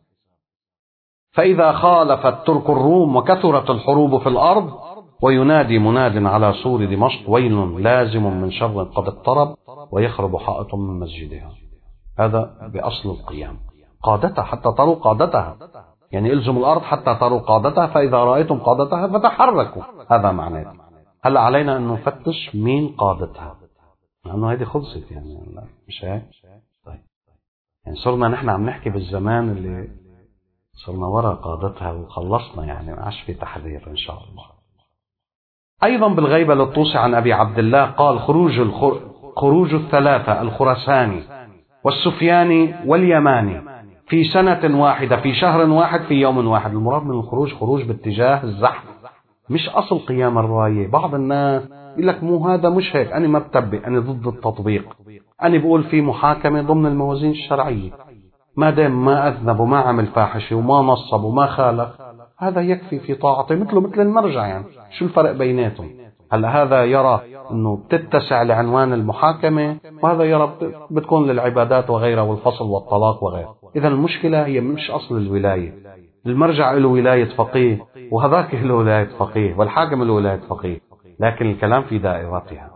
فإذا خالفت ترك الروم وكثرت الحروب في الأرض، وينادي مناد على سور دمشق: ويل لازم من شر قد اقترب ويخرب حائط من مسجدها. هذا بأصل القيام، قادتها حتى تروا قادتها، يعني الزم الأرض حتى تروا قادتها، فإذا رأيتم قادتها فتحركوا، هذا معناه. هلا علينا أن نفتش مين قادتها، لأنه هذه خلصت، يعني مش هيك؟ طيب، يعني صرنا نحن عم نحكي بالزمان اللي صرنا وراء قادتها وخلصنا، يعني ما عادش في تحذير إن شاء الله. أيضا بالغيبة للطوسي عن أبي عبد الله قال: خروج الخر... خروج الثلاثة الخراساني والسفياني واليماني في سنة واحدة في شهر واحد في يوم واحد. المراد من الخروج خروج باتجاه الزحف، مش أصل قيام الراية. بعض الناس يقول لك مو هذا مش هيك، أنا ما بتبع، أنا ضد التطبيق، أنا بقول في محاكمة ضمن الموازين الشرعية، ما دام ما أذنب وما عمل فاحشة وما نصب وما خالف، هذا يكفي في طاعته، مثله مثل المرجع، يعني شو الفرق بيناتهم؟ هلا هذا يرى أنه بتتسع لعنوان المحاكمة، وهذا يرى بتكون للعبادات وغيرها والفصل والطلاق وغيره. إذا المشكلة هي مش أصل الولاية، المرجع له ولاية فقيه، وهذاك له ولاية فقيه، والحاكم له ولاية فقيه، لكن الكلام في دائرتها.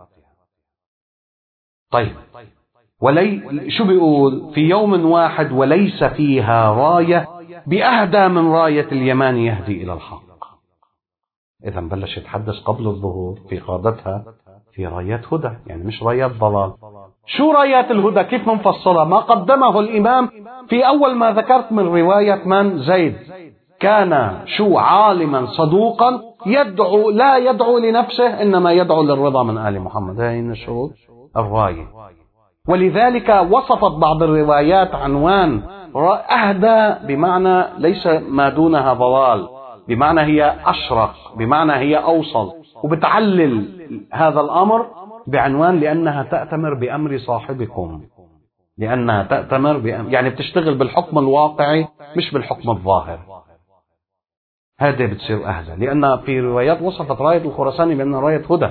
طيب، ولي شو بيقول؟ في يوم واحد وليس فيها راية بأهدى من راية اليمان يهدي إلى الحق. إذا بلش يتحدث قبل الظهور في قادتها في رايات هدى، يعني مش رايات ضلال. شو رايات الهدى؟ كيف منفصلة؟ ما قدمه الإمام في أول ما ذكرت من رواية من؟ زيد، كان شو عالما صدوقا يدعو، لا يدعو لنفسه إنما يدعو للرضا من آل محمد. هاي شروط الراية. ولذلك وصفت بعض الروايات عنوان أهدى بمعنى ليس ما دونها ضلال، بمعنى هي أشرق، بمعنى هي أوصل، وبتعلل هذا الأمر بعنوان لأنها تأتمر بأمر صاحبكم، لأنها تأتمر بأمر، يعني بتشتغل بالحكم الواقعي مش بالحكم الظاهر. هذا بتصير أهدى، لأن في روايات وصفت راية الخراساني بأنها راية هدى.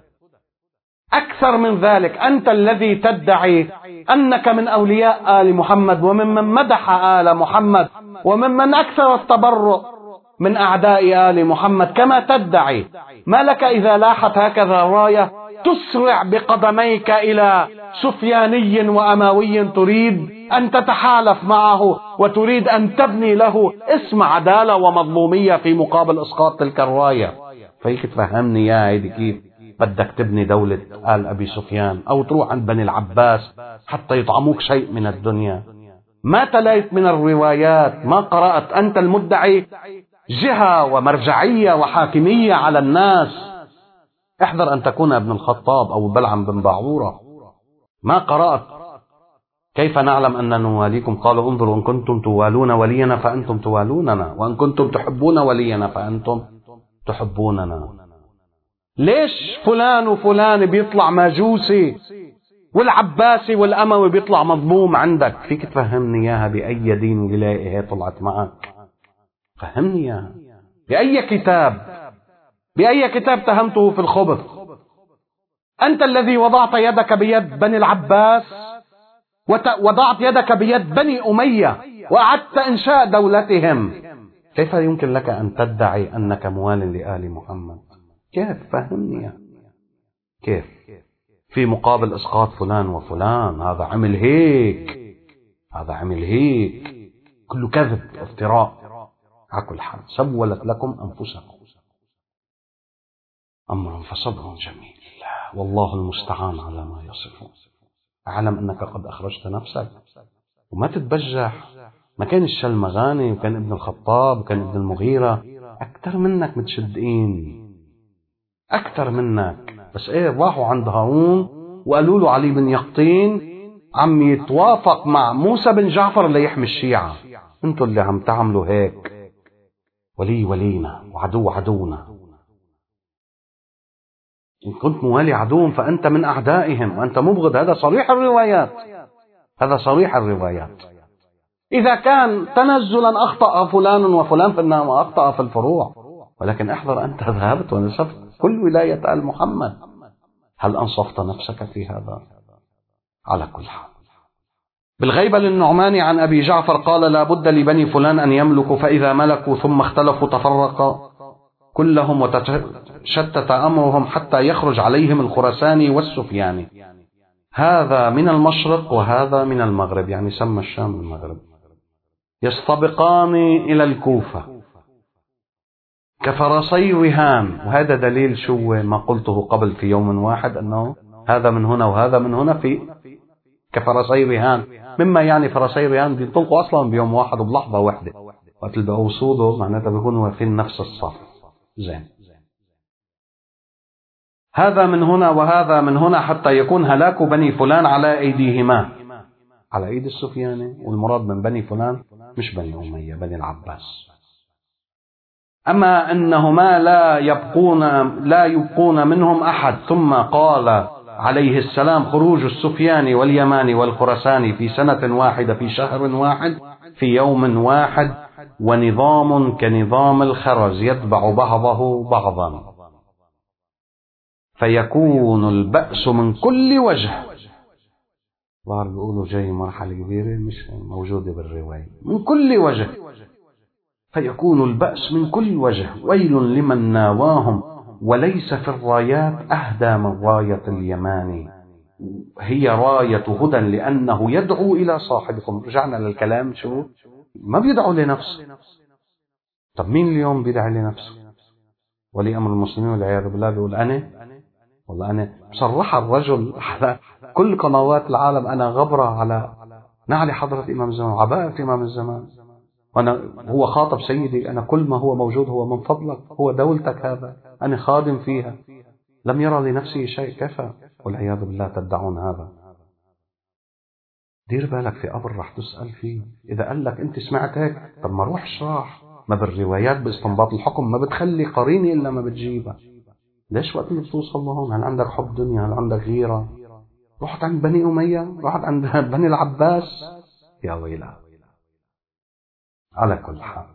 أكثر من ذلك، أنت الذي تدعي أنك من أولياء آل محمد وممن مدح آل محمد وممن أكثر التبرؤ من أعداء آل محمد كما تدعي، ما لك إذا لاحت هكذا راية تسرع بقدميك إلى سفياني وأموي تريد أن تتحالف معه وتريد أن تبني له اسم عدالة ومظلومية في مقابل إسقاط تلك الراية؟ فهيك تفهمني يا هيدي كيف بدك تبني دولة آل أبي سفيان، أو تروح عند بني العباس حتى يطعموك شيء من الدنيا. ما تليت من الروايات، ما قرأت، أنت المدعي جهة ومرجعية وحاكمية على الناس. احذر أن تكون ابن الخطاب أو بلعم بن باعورة. ما قرأت كيف نعلم أن نواليكم؟ قالوا انظروا إن كنتم توالون ولينا فأنتم توالوننا، وإن كنتم تحبون ولينا فأنتم تحبوننا. ليش فلان وفلان بيطلع ماجوسي والعباسي والأموي بيطلع مظلوم عندك؟ فيك تفهمني إياها بأي دين ولاية هي طلعت معك؟ فهمني إياها بأي كتاب، بأي كتاب تهمته في الخبث؟ أنت الذي وضعت يدك بيد بني العباس، وضعت يدك بيد بني أمية، وأعدت إنشاء دولتهم. كيف يمكن لك أن تدعي أنك موال لآل محمد؟ كيف؟ فهمني كيف؟ في مقابل إسقاط فلان وفلان، هذا عمل هيك، هذا عمل هيك، كله كذب افتراء. على كل حال سولت لكم أنفسكم أمر فصبر جميل، والله المستعان على ما يصفون. أعلم أنك قد أخرجت نفسك، وما تتبجح. ما كان الشلمغاني وكان ابن الخطاب وكان ابن المغيرة أكثر منك متشدقين، أكثر منك. بس إيه، راحوا عند هارون وقالوا له علي بن يقطين عم يتوافق مع موسى بن جعفر ليحمي الشيعة. انتوا اللي عم تعملوا هيك، ولي ولينا وعدو عدونا. إن كنت موالي عدوهم فأنت من أعدائهم وأنت مبغض. هذا صريح الروايات، هذا صريح الروايات. إذا كان تنزلا أخطأ فلان وفلان فإنما أخطأ في الفروع، ولكن احذر، أنت ذهبت ونسفت كل ولاية آل محمد. هل أنصفت نفسك في هذا؟ على كل حال، بالغيبة للنعمان عن أبي جعفر قال: لا بد لبني فلان أن يملكوا، فإذا ملكوا ثم اختلفوا تفرق كلهم وتشتت أمرهم حتى يخرج عليهم الخراساني والسفياني. هذا من المشرق وهذا من المغرب، يعني سمى الشام المغرب. يستبقان إلى الكوفة كفرسي رهان. وهذا دليل شو ما قلته قبل في يوم واحد، أنه هذا من هنا وهذا من هنا في كفرسي رهان، مما يعني فرسي رهان بينطلقوا أصلا بيوم واحد وبلحظة واحدة، وقت اللي بوصوده معناتها بيكونوا واقفين نفس الصف. زين، هذا من هنا وهذا من هنا حتى يكون هلاك بني فلان على أيديهما، على أيدي السفياني. والمراد من بني فلان مش بني أمية، بني العباس. أما أنهما لا يبقون لا يبقون منهم أحد. ثم قال عليه السلام: خروج السفياني واليماني والخرساني في سنة واحدة في شهر واحد في يوم واحد، ونظام كنظام الخرز يتبع بعضه بعضا، فيكون البأس من كل وجه. ظهر بيقولوا جاي مرحلة كبيرة مش موجودة بالرواية. من كل وجه، فيكون البأس من كل وجه، ويل لمن ناواهم، وليس في الرايات أهدى من راية اليماني. هي راية هدى لأنه يدعو إلى صاحبكم. رجعنا للكلام، شو ما بيدعو لنفسه. طب مين اليوم بيدعي لنفسه؟ ولي أمر المسلمين والعياذ بالله بيقول أنا والله أنا بصراحة الرجل على كل قنوات العالم أنا غبرة على نعلي حضرة إمام الزمان، عباءة إمام الزمان، وأنا هو خاطب سيدي، أنا كل ما هو موجود هو من فضلك، هو دولتك، هذا أنا خادم فيها، لم يرى لنفسه شيء. كفى والعياذ بالله تدعون هذا. دير بالك في قبر رح تسأل فيه. إذا قال لك أنت سمعت هيك، طب ما روح اشرح. ما بالروايات باستنباط الحكم ما بتخلي قريني إلا ما بتجيبها. ليش وقت اللي بتوصل لهون هل عندك حب دنيا؟ هل عندك غيرة؟ رحت عند بني أمية، رحت عند بني العباس، يا ويلا. على كل حال،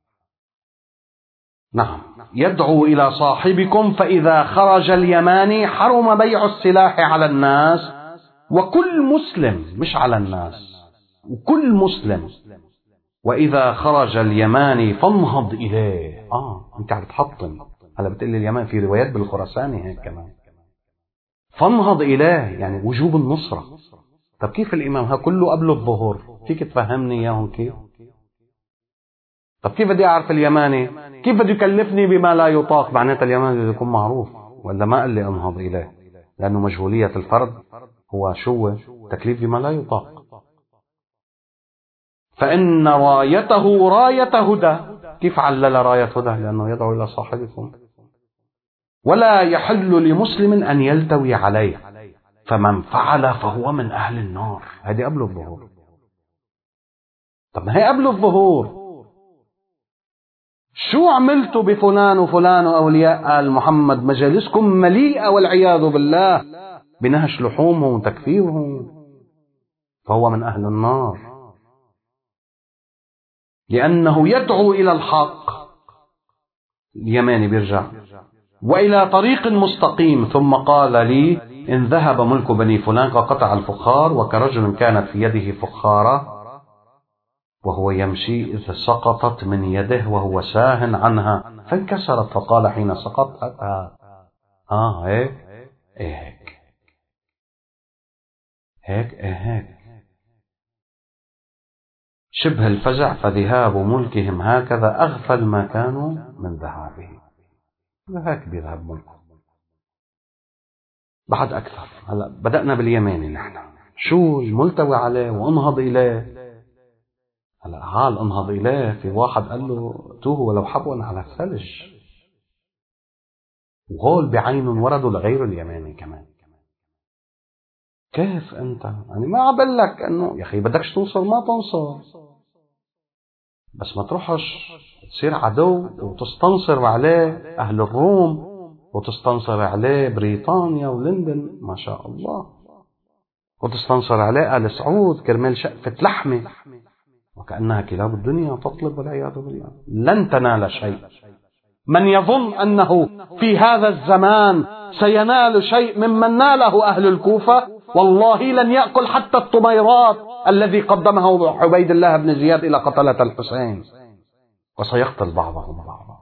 نعم، يدعو إلى صاحبكم فإذا خرج اليماني حرم بيع السلاح على الناس، وكل مسلم، مش على الناس، وكل مسلم. وإذا خرج اليماني فانهض إليه. آه أنت عم تحطم. هلا بتقول لي اليمن في روايات بالخراساني هيك كمان. فانهض إليه يعني وجوب النصرة. طب كيف الإمام ها كله قبل الظهور؟ فيك تفهمني إياهم كيف؟ طب كيف بدي أعرف اليماني؟ كيف بده يكلفني بما لا يطاق؟ معناتها اليماني بده يكون معروف، ولا ما قال لي انهض إليه؟ لأنه مجهولية الفرد هو شو تكليف بما لا يطاق. فإن رايته راية هدى. كيف علل راية هدى؟ لأنه يدعو إلى صاحبكم. ولا يحل لمسلم أن يلتوي عليه، فمن فعل فهو من أهل النار. هذه قبل الظهور. طب ما هي قبل الظهور. شو عملتوا بفلان وفلان وأولياء آل محمد؟ مجالسكم مليئة والعياذ بالله بنهش لحومهم وتكفيرهم، فهو من أهل النار، لأنه يدعو إلى الحق. اليماني بيرجع وإلى طريق مستقيم. ثم قال لي إن ذهب ملك بني فلان قطع الفخار، وكرجل كانت في يده فخارة وهو يمشي إذ سقطت من يده وهو ساه عنها فانكسرت، فقال حين سقط آه, آه هيك إيه هيك هيك إيه هيك شبه الفزع، فذهاب ملكهم هكذا أغفل ما كانوا من ذهابه. هيك بيذهب ملكه بعد أكثر. هلا بدأنا باليماني نحن، شو الملتوي عليه وانهض إليه. هلا حال انهض إليه، في واحد قال له توه ولو حبوا على الثلج، وهول بعين وردوا لغير اليماني كمان. كيف أنت يعني ما عبلك أنه يا أخي بدكش تنصر ما تنصر، بس ما تروحش تصير عدو وتستنصر عليه أهل الروم وتستنصر عليه بريطانيا ولندن ما شاء الله، وتستنصر عليه آل سعود كرمال شقفة لحمة، وكأنها كلاب الدنيا تطلب والعياذ بالله. لن تنال شيء. من يظن أنه في هذا الزمان سينال شيء ممن ناله أهل الكوفة والله لن يأكل حتى الطميرات الذي قدمه عبيد الله بن زياد إلى قتلة الحسين، وسيقتل بعضهم بعضا.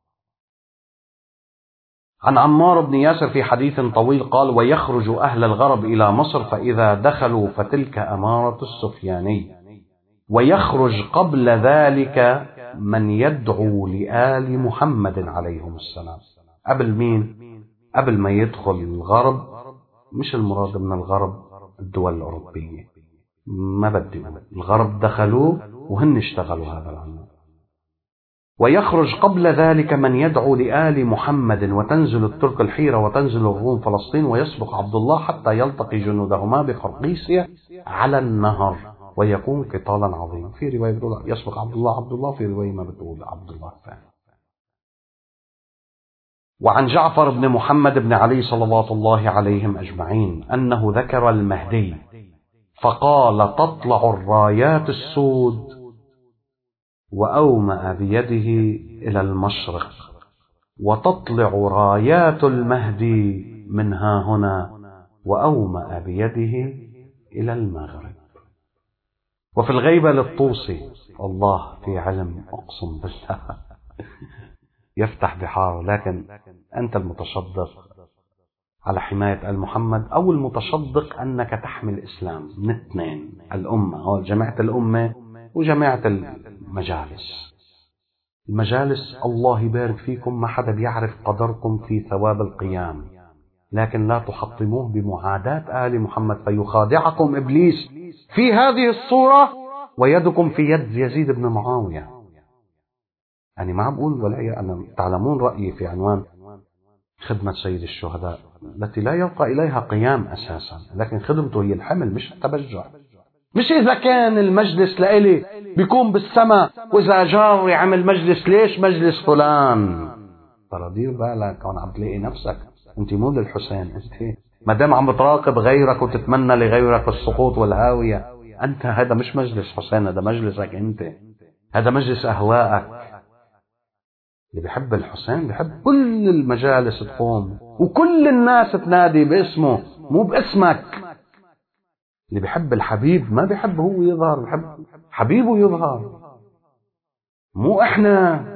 عن عمار بن ياسر في حديث طويل قال: ويخرج أهل الغرب إلى مصر فإذا دخلوا فتلك أمارة السفياني، ويخرج قبل ذلك من يدعو لآل محمد عليهم السلام. قبل مين؟ قبل ما يدخل الغرب، مش المراد من الغرب الدول الأوروبية، ما بدي الغرب دخلوا وهن اشتغلوا هذا العمل. ويخرج قبل ذلك من يدعو لآل محمد، وتنزل الترك الحيرة وتنزل الروم فلسطين، ويسبق عبد الله حتى يلتقي جنودهما بقرقيسية على النهر ويكون قتالا عظيما. في رواية بتقول يسبق عبد الله عبد الله، في رواية ما بتقول عبد الله الثاني. وعن جعفر بن محمد بن علي صلوات الله عليهم أجمعين أنه ذكر المهدي فقال: تطلع الرايات السود، وأومأ بيده إلى المشرق، وتطلع رايات المهدي من ها هنا، وأومأ بيده إلى المغرب. وفي الغيبة للطوسي: الله في علم أقسم بالله يفتح بحاره، لكن أنت المتصدق على حماية آل محمد، أو المتصدق أنك تحمي الإسلام من اثنين، الأمة، هو جماعة الأمة وجماعة المجالس. المجالس الله يبارك فيكم، ما حدا بيعرف قدركم في ثواب القيام، لكن لا تحطموه بمعاداة آل محمد فيخادعكم إبليس في هذه الصورة ويدكم في يد يزيد بن معاوية. يعني ما عم بقول ولا أنا تعلمون رأيي في عنوان خدمة سيد الشهداء التي لا يلقى إليها قيام أساسا، لكن خدمته هي الحمل مش التبجع. مش إذا كان المجلس لإلي بيكون بالسماء، وإذا جاري عمل مجلس ليش مجلس فلان. ترى دير بالك، هون عم تلاقي نفسك أنت مو للحسين، أنت ما دام عم بتراقب غيرك وتتمنى لغيرك السقوط والهاوية، أنت هذا مش مجلس حسين، هذا مجلسك أنت، هذا مجلس أهوائك. اللي بيحب الحسين بيحب كل المجالس تقوم وكل الناس تنادي باسمه مو باسمك. اللي بيحب الحبيب ما بيحب هو يظهر، بيحب حبيبه يظهر، مو احنا.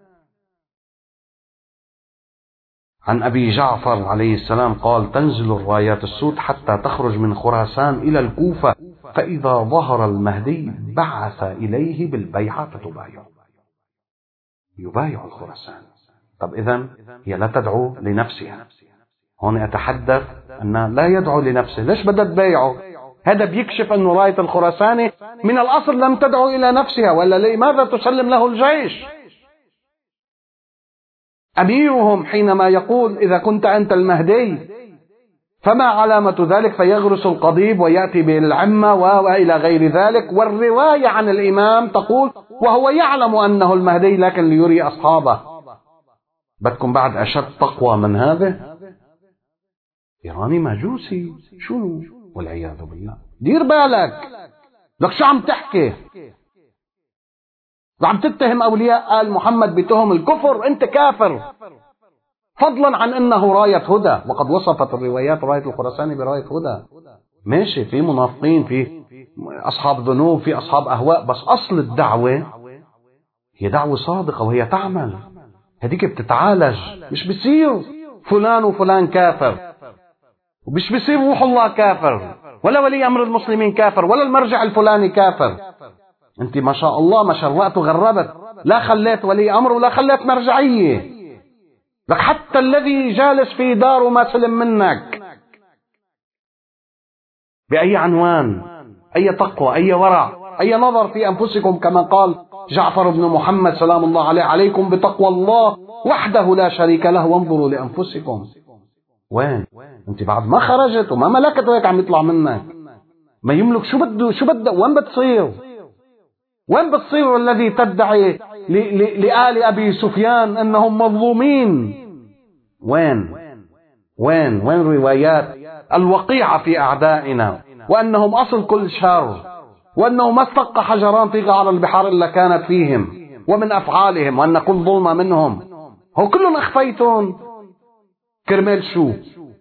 عن أبي جعفر عليه السلام قال: تنزل الرايات السود حتى تخرج من خراسان إلى الكوفة، فإذا ظهر المهدي بعث إليه بالبيعة فتبايع، يبايع الخراسان. طب إذن هي لا تدعو لنفسها، هون أتحدث أنها لا يدعو لنفسه. ليش بدها تبايعه؟ هذا بيكشف أن راية الخراساني من الأصل لم تدعو إلى نفسها، ولا لماذا تسلم له الجيش؟ أميرهم حينما يقول: إذا كنت أنت المهدي فما علامة ذلك؟ فيغرس القضيب ويأتي بالعمة وإلى غير ذلك. والرواية عن الإمام تقول: وهو يعلم أنه المهدي لكن ليري أصحابه. بدكم بعد أشد تقوى من هذا؟ إيراني مجوسي شو، والعياذ بالله. دير بالك، لك شو عم تحكي؟ وعم تتهم أولياء آل محمد بتهم الكفر، أنت كافر. فضلا عن أنه راية هدى، وقد وصفت الروايات راية الخراساني براية هدى. ماشي، في منافقين، في أصحاب ذنوب، في أصحاب أهواء، بس أصل الدعوة هي دعوة صادقة وهي تعمل. هديك بتتعالج، مش بصير فلان وفلان كافر، ومش بصير روح الله كافر، ولا ولي أمر المسلمين كافر، ولا المرجع الفلاني كافر. انت ما شاء الله ما شرقت وغربت، لا خليت ولي أمر ولا خليت مرجعية، لك حتى الذي جالس في دار وما سلم منك. بأي عنوان؟ أي تقوى؟ أي ورع؟ أي نظر في أنفسكم؟ كما قال جعفر بن محمد سلام الله عليه: عليكم بتقوى الله وحده لا شريك له وانظروا لأنفسكم. وين انت بعد ما خرجت وما ملكت وهيك عم يطلع منك؟ ما يملك شو بده شو بده وين بتصير؟ وين بتصير الذي تدعي لآل أبي سفيان أنهم مظلومين؟ وين وين وين روايات الوقيعة في أعدائنا، وأنهم أصل كل شر، وأنه ما استق حجران في قعر البحار إلا كانت فيهم، ومن أفعالهم، وأن كل ظلم منهم. هو كلهم أخفيتون كرمال شو؟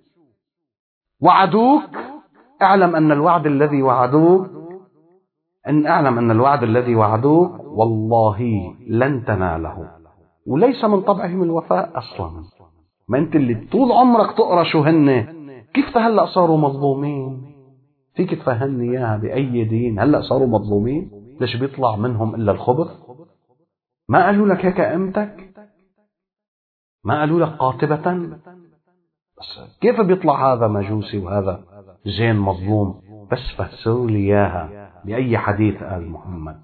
وعدوك. اعلم أن الوعد الذي وعدوك أن اعلم أن الوعد الذي وعدوك والله لن تناله، وليس من طبعهم الوفاء أصلا. ما أنت اللي طول عمرك تقرأ شو هن، كيف هلأ صاروا مظلومين؟ فيك تفهمني إياها بأي دين؟ هلأ صاروا مظلومين، ليش بيطلع منهم إلا الخبث؟ ما قالوا لك هيك أمتك؟ ما قالوا لك قاطبة؟ بس كيف بيطلع هذا مجوسي وهذا جين مظلوم؟ بس فسروا لي إياها بأي حديث آل محمد.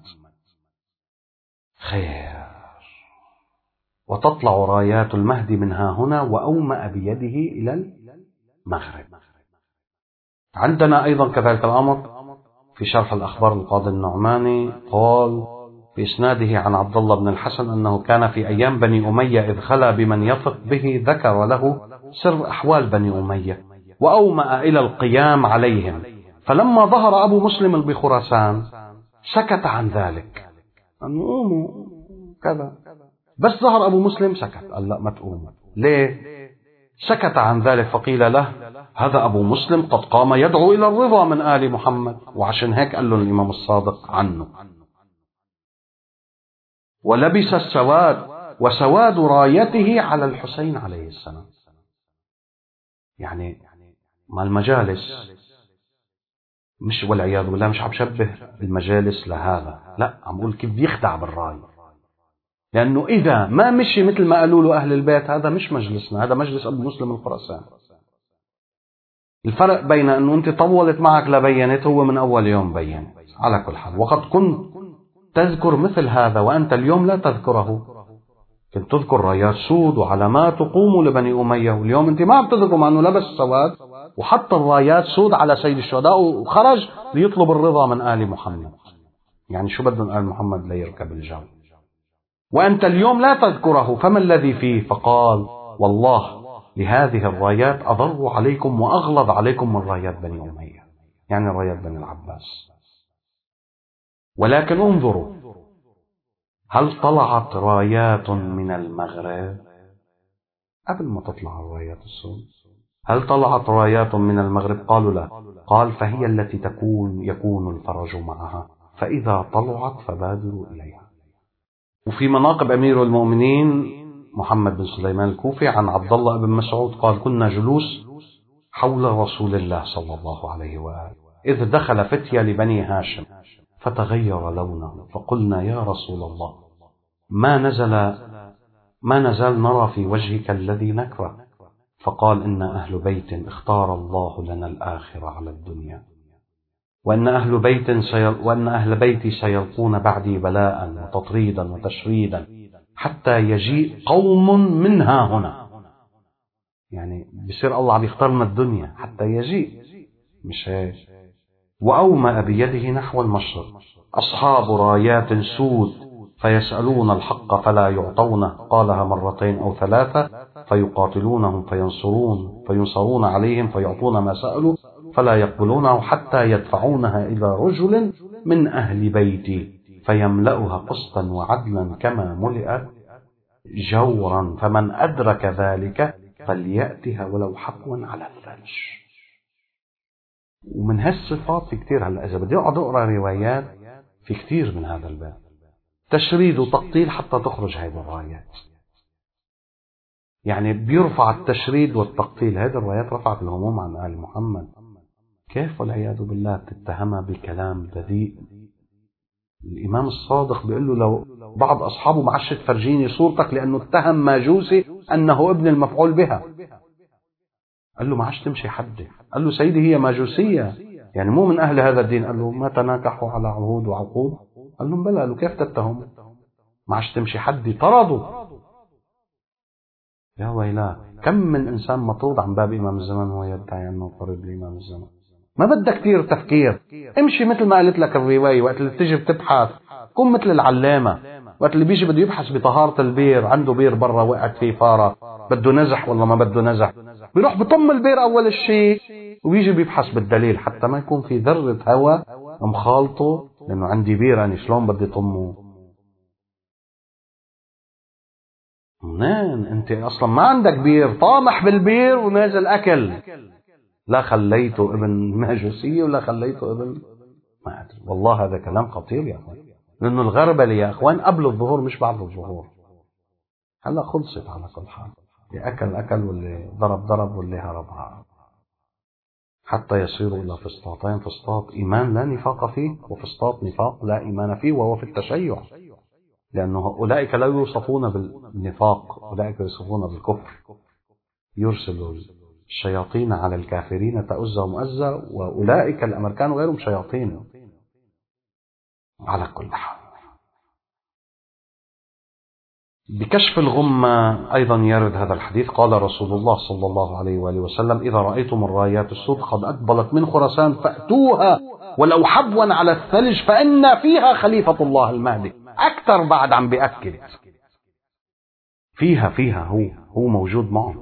خير. وتطلع رايات المهدي من ها هنا وأومأ بيده إلى المغرب. عندنا أيضا كذلك الأمر في شرح الأخبار القاضي النعماني، قال في إسناده عن عبد الله بن الحسن أنه كان في أيام بني أمية إذ خلا بمن يثق به ذكر له سر أحوال بني أمية وأومأ إلى القيام عليهم، فلما ظهر أبو مسلم بخراسان سكت عن ذلك، أنه قوموا كذا، بس ظهر أبو مسلم سكت، قال لا ما تقوموا. ليه؟ سكت عن ذلك، فقيل له هذا أبو مسلم قد قام يدعو إلى الرضا من آل محمد، وعشان هيك قال له الإمام الصادق عنه. ولبس السواد، وسواد رايته على الحسين عليه السلام. يعني ما المجالس مش والعياذ بالله مش عم شبه المجالس لهذا، لا عم بقول كيف بيخدع بالراي، لأنه إذا ما مشي مثل ما قالوا له أهل البيت هذا مش مجلسنا، هذا مجلس أبو مسلم الخراساني. الفرق بين أنه أنت طولت معك لبينت، هو من أول يوم بين. على كل حال، وقد كنت تذكر مثل هذا وأنت اليوم لا تذكره. كنت تذكر رايات سود وعلامات وقوموا لبني أمية، واليوم أنت ما عم تذكر، مع أنه لبس سواد وحط الرايات سود على سيد الشهداء وخرج ليطلب الرضا من آل محمد. يعني شو بدهم آل محمد ليركب الجو؟ وأنت اليوم لا تذكره، فما الذي فيه؟ فقال والله لهذه الرايات أضر عليكم وأغلظ عليكم من رايات بني أمية، يعني رايات بني العباس. ولكن انظروا، هل طلعت رايات من المغرب قبل ما تطلع الرايات السود؟ هل طلعت رايات من المغرب؟ قالوا لا. قال فهي التي تكون يكون الفرج معها، فإذا طلعت فبادروا إليها. وفي مناقب أمير المؤمنين محمد بن سليمان الكوفي عن عبد الله بن مسعود قال كنا جلوس حول رسول الله صلى الله عليه وآله إذ دخل فتية لبني هاشم فتغير لونه، فقلنا يا رسول الله ما نزل ما نزال نرى في وجهك الذي نكره. فقال إن أهل بيت اختار الله لنا الآخرة على الدنيا، وأن أهل بيت سيل وأن أهل بيتي سيلقون بعدي بلاء وتطريدا وتشريدا حتى يجيء قوم منها هنا. يعني بصير الله عم يختار لنا الدنيا حتى يجيء، مش هيك؟ وأومأ بيده نحو المشرق أصحاب رايات سود فيسألون الحق فلا يعطونه، قالها مرتين أو ثلاثة، فيقاتلونهم فينصرون فينصرون عليهم فيعطون ما سألوا فلا يقبلونه حتى يدفعونها إلى رجل من أهل بيتي فيملأها قسطا وعدلا كما ملئت جورا، فمن أدرك ذلك فليأتها ولو حقوا على الثلج. ومن هالصفات في كتير. هلا إذا بدي أقعد أقرأ روايات في كتير من هذا الباب تشريد وتقطيل حتى تخرج هذه الرايات. يعني بيرفع التشريد والتقطيل. هذه الرايات رفعت الهموم عن آل محمد. كيف والعياذ بالله تتهمها بكلام بذيء؟ الإمام الصادق بيقول له لو بعض أصحابه معش تفرجيني صورتك لأنه اتهم ماجوسي أنه ابن المفعول بها. قال له معش تمشي حدي. قال له سيدي هي ماجوسية يعني مو من أهل هذا الدين. قال له ما تناكحوا على عهود وعقود. قال لهم بلى. قال له كيف تتهم؟ معش تمشي حدي. طردوا. يا ويلاه كم من إنسان مطرود عن باب إمام الزمان وهو يدعي أنه قريب لإمام الزمان. ما بدك كثير تفكير. امشي مثل ما قلت لك الرواية. وقت اللي بتيجي بتبحث كن مثل العلامة. وقت اللي بيجي بده يبحث بطهارة البير، عنده بير برا وقعت فيه فارة بده نزح والله ما بده نزح، بيروح بطم البير أول الشيء وبيجي بيبحث بالدليل حتى ما يكون في ذرة هواء مخالطه. لأنه عندي بير أنا شلون بدي طمه؟ منين أنت أصلا ما عندك بير، طامح بالبير ونازل أكل. لا خليته ابن ماجوسية ولا خليته ابن ما أدري. والله هذا كلام خطير يا أخوان. لأنه الغربلة يا أخوان قبل الظهور مش بعد الظهور. هلا خلصت على كل حال. اللي أكل أكل واللي ضرب ضرب واللي هرب هرب. حتى يصيروا إلى فسطاطين، فسطاط إيمان لا نفاق فيه، وفسطاط نفاق لا إيمان فيه، وهو في التشيع. لأنه أولئك لا يوصفون بالنفاق، أولئك يوصفون بالكفر. يرسل الشياطين على الكافرين تأزى ومؤزى، وأولئك الأمريكان وغيرهم شياطين. على كل حال بكشف الغمة أيضا يرد هذا الحديث. قال رسول الله صلى الله عليه وآله وسلم: إذا رأيتم الرايات السود قد أقبلت من خراسان فأتوها ولو حبوا على الثلج فإن فيها خليفة الله المهدي. أكثر بعد عم بأكد فيها فيها هو هو موجود معه.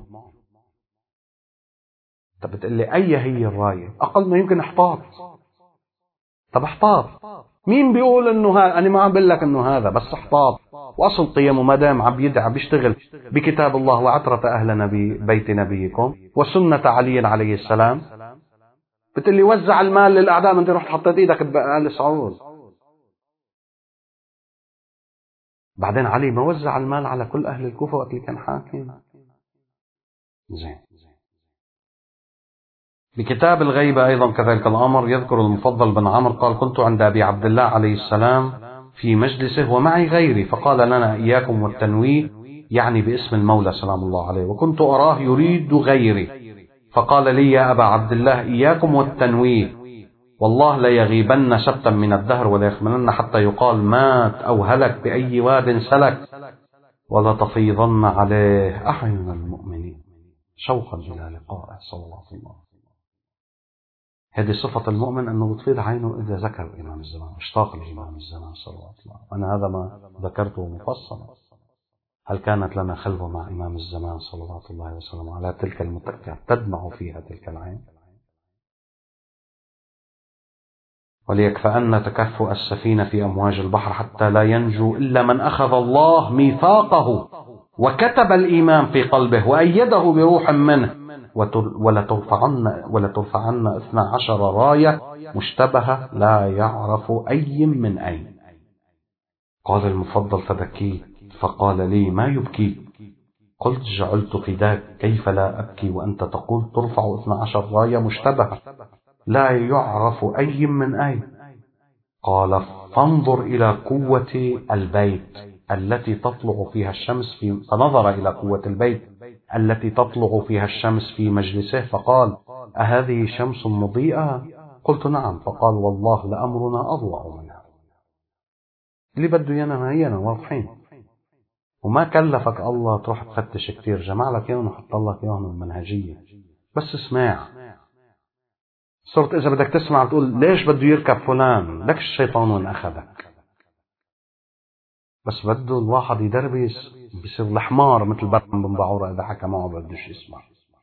طب بتقلي أي هي الراية؟ أقل ما يمكن احتاط. طب احتاط مين بيقول انه هذا؟ انا ما عم بقول لك انه هذا، بس احتاط. واصل قيمه ما دام عم يدعي بيشتغل بكتاب الله وعترة اهل نبي بيت نبيكم وسنة علي عليه السلام. بتقلي وزع المال للاعداء، ما انت رحت حطيت ايدك بآل سعود. بعدين علي ما وزع المال على كل اهل الكوفة وقت اللي كان حاكم. زين. بكتاب الغيبة أيضا كذلك الأمر. يذكر المفضل بن عمرو قال: كنت عند أبي عبد الله عليه السلام في مجلسه ومعي غيري، فقال لنا: إياكم والتنويه، يعني باسم المولى سلام الله عليه، وكنت أراه يريد غيري، فقال لي: يا أبا عبد الله إياكم والتنويه، والله ليغيبن سبتا من الدهر وليخمنن حتى يقال مات أو هلك بأي واد سلك، ولا تفيضن عليه أعين المؤمنين شوقا إلى لقائه صلى الله عليه وسلم. هذه صفة المؤمن أنه بتفيض عينه إذا ذكر إمام الزمان، اشتاق لإمام الزمان صلى الله عليه وسلم. أنا هذا ما ذكرته مفصلا. هل كانت لنا خلوة مع إمام الزمان صلى الله عليه وسلم على تلك المتكة تدمع فيها تلك العين؟ وليكفأن تكفؤ السفينة في أمواج البحر حتى لا ينجو إلا من أخذ الله ميثاقه وكتب الإيمان في قلبه وأيده بروح منه، ولا ترفعن ولا ترفعن اثنا عشر راية مشتبهة لا يعرف أي من أين. قال المفضل: فبكيت، فقال لي: ما يبكيك؟ قلت: جعلت فداك، كيف لا أبكي وأنت تقول ترفع اثنا عشر راية مشتبهة لا يعرف أي من أين؟ قال: فانظر إلى قوة البيت التي تطلع فيها الشمس في فنظر إلى قوة البيت التي تطلع فيها الشمس في مجلسه فقال: أهذه شمس مضيئة؟ قلت: نعم. فقال: والله لأمرنا أضوأ منها. اللي بده ينا هينا واضحين، وما كلفك الله تروح تفتش كتير، جمع لك يوم وحط لك يوم المنهجية، بس اسمع. صرت إذا بدك تسمع تقول ليش بده يركب فلان؟ لك الشيطان وين أخذك؟ بس بده الواحد يدربس بيصير الحمار مثل برم بن بعورة، إذا حكى معه بدوش يسمع.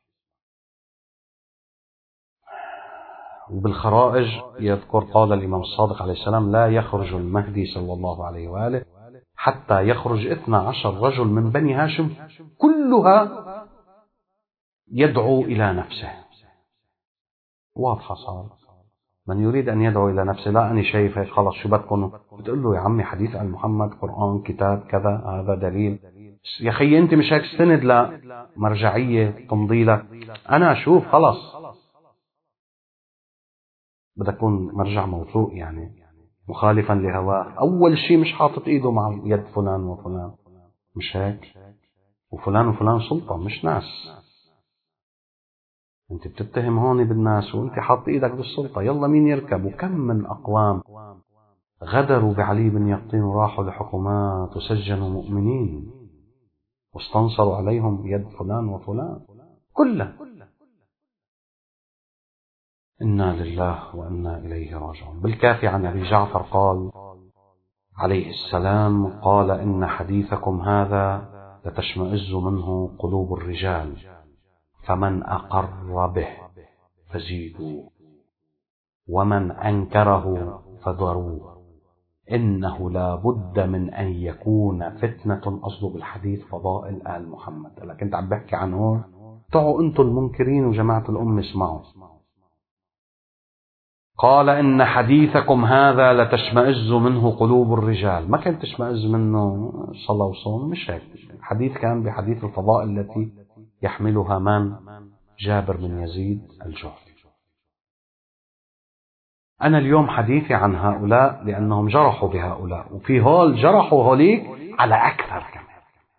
وبالخرائج يذكر قال الإمام الصادق عليه السلام: لا يخرج المهدي صلى الله عليه وآله حتى يخرج اثنا عشر رجل من بني هاشم كلها يدعو إلى نفسه. واضحة صار. من يريد أن يدعو إلى نفسه، لا أنا شايف هيك خلص شو بدكم، بتقول له يا عمي حديث عن محمد، قرآن، كتاب كذا، هذا دليل. يا أخي أنت مش هيك استند لمرجعية تمضي لك. أنا أشوف خلص بدك تكون مرجع موثوق، يعني مخالفا لهواه. أول شيء مش حاطط إيده مع يد فلان وفلان، مش هيك. وفلان وفلان سلطة مش ناس. أنت بتتهم هون بالناس وأنت حاط إيدك بالسلطة. يلا مين يركب؟ وكم من أقوام غدروا بعلي بن يقطين وراحوا لحكومات وسجنوا مؤمنين واستنصروا عليهم بيد فلان وفلان كله. إنا لله وإنا إليه راجعون. بالكافي عن أبي جعفر قال عليه السلام قال إن حديثكم هذا لتشمئز منه قلوب الرجال، فمن أقر به فزيدوه ومن أنكره فذروه، إنه لا بد من أن يكون فتنة. أصل بالحديث فضائل آل محمد. لكن أنت عم بحكي عن هون، تعوا أنتم المنكرين وجماعة الأمة اسمعوا. قال إن حديثكم هذا لتشمئز منه قلوب الرجال. ما كانت تشمئز منه صلاة وصوم، مش هيك. الحديث كان بحديث الفضائل التي يحملها من؟ جابر بن يزيد الجعفي. أنا اليوم حديثي عن هؤلاء لأنهم جرحوا بهؤلاء، وفي هول جرحوا هوليك على أكثر كمان.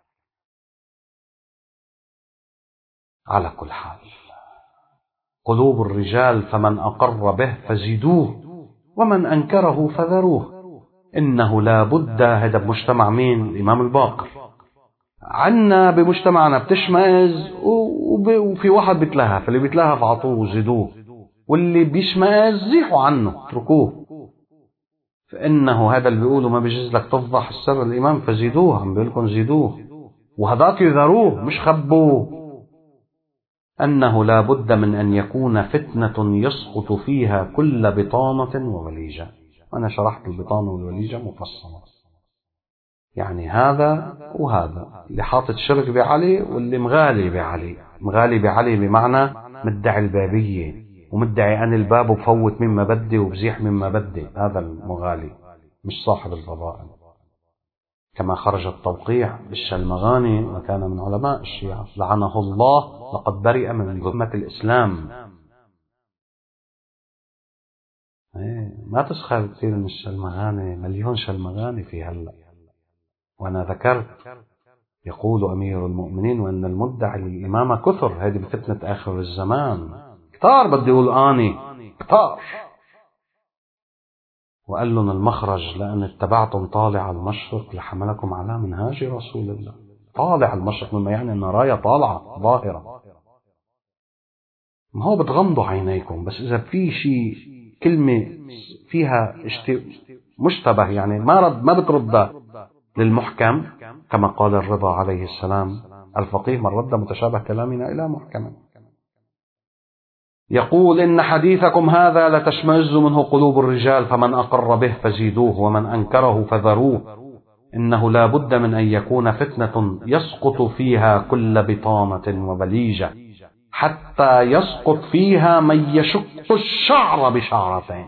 على كل حال، قلوب الرجال فمن أقر به فزيدوه ومن أنكره فذروه، إنه لا بد. هذا بمجتمع مين؟ الإمام الباقر. عنا بمجتمعنا بتشمئز وفي واحد بيتلهف، اللي بيتلهف عطوه وزيدوه، واللي بيشمئز زيحوا عنه اتركوه. فإنه هذا اللي بيقولوا ما بيجوز لك تفضح السر الإمام فزيدوه، عم بيقول لكم زيدوه، وهذاك يذروه مش خبوه. أنه لا بد من أن يكون فتنة يسقط فيها كل بطانة ووليجة. أنا شرحت البطانة والوليجة مفصلة، يعني هذا وهذا، اللي حاطط شرك بعلي واللي مغالي بعلي. مغالي بعلي بمعنى مدعي البابية ومدعي أن الباب وبفوت مما بدي وبزيح مما بدي، هذا المغالي مش صاحب الفضائل. كما خرج التوقيع بالشلمغاني وكان من علماء الشيعة لعنه الله، لقد برئ من ذمة الإسلام. ما تسخر كثير من الشلمغاني، مليون شلمغاني في هلا. وأنا ذكرت يقول أمير المؤمنين وأن المدعي للإمامة كثر، هذه بفتنة آخر الزمان كتار، بدي أقول آني كتار. وقال لهم المخرج لأن اتبعتم طالع المشرق لحملكم على منهاج رسول الله. طالع المشرق مما يعني أن راية طالعة ظاهرة. ما هو بتغمضوا عينيكم، بس إذا في شيء كلمة فيها مشتبه يعني ما رد ما بتردها للمحكم، كما قال الرضا عليه السلام الفقيه من رد متشابه كلامنا إلى محكم. يقول إن حديثكم هذا لتشمئز منه قلوب الرجال، فمن أقر به فزيدوه ومن أنكره فذروه، إنه لا بد من أن يكون فتنة يسقط فيها كل بطانة وبليجة، حتى يسقط فيها من يشق الشعر بشعرتين.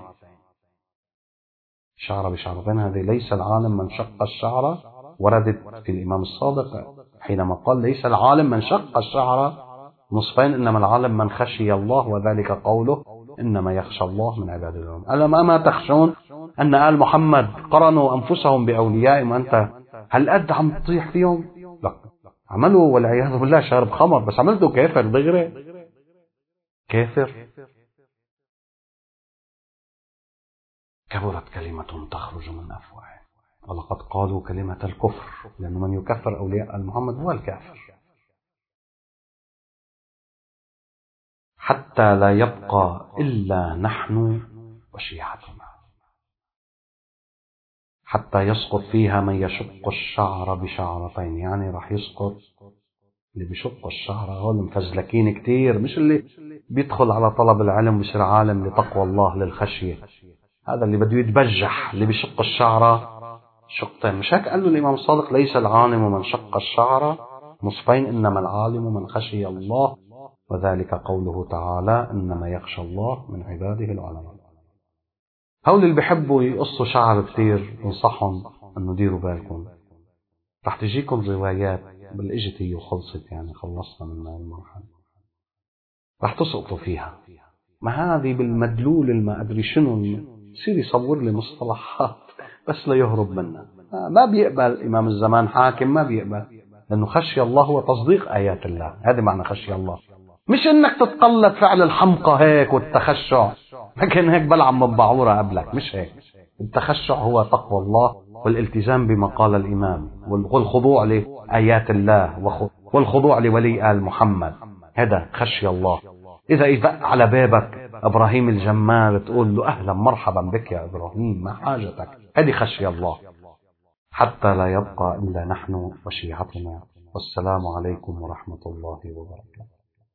شعر بشعرتين هذه ليس العالم من شق الشعر، وردت في الإمام الصادق حينما قال ليس العالم من شق الشعر نصفين، إنما العالم من خشي الله، وذلك قوله إنما يخشى الله من عباد الله. ألم أما تخشون أن آل محمد قرنوا أنفسهم بأوليائهم، وأنت هل قد عم تطيح فيهم؟ لا، عملوا والعياذ بالله شارب خمر، بس عملته كافر دغري كافر. كبرت كلمة تخرج من أفواههم ولقد قالوا كلمة الكفر، لأن من يكفر أولياء آل محمد هو الكافر. حتى لا يبقى إلا نحن وشيعتنا، حتى يسقط فيها من يشق الشعر بشعرتين. يعني راح يسقط اللي بيشق الشعر هو المفزلكين كتير، مش اللي بيدخل على طلب العلم بيصير عالم لتقوى الله للخشية. هذا اللي بده يتبجح، اللي بيشق الشعر شقتين. مش هيك قال له الإمام الصادق ليس العالم من شق الشعر نصفين، إنما العالم من خشي الله وذلك قوله تعالى إنما يخشى الله من عباده العلماء. هول اللي بيحبوا يقصوا شعر كتير ينصحهم أنه ديروا بالكم، رح تجيكم روايات بالإجت هي وخلصت، يعني خلصنا من المرحلة، رح تسقطوا فيها. ما هذه بالمدلول الما أدري شنو يصير يصور لي مصطلحات بس لا يهرب منها. ما بيقبل إمام الزمان حاكم، ما بيقبل، لأنه خشي الله هو تصديق آيات الله. هذا معنى خشي الله، مش إنك تتقلد فعل الحمقى هيك والتخشع، لكن هيك بلعب من بعورة قبلك، مش هيك. التخشع هو تقوى الله والالتزام بما قال الإمام والخضوع لآيات الله والخضوع لولي آل محمد، هذا خشي الله. إذا يدق على بابك إبراهيم الجمال تقول له أهلا مرحبا بك يا إبراهيم، ما حاجتك، هذه خشي الله. حتى لا يبقى إلا نحن وشيعتنا. والسلام عليكم ورحمة الله وبركاته.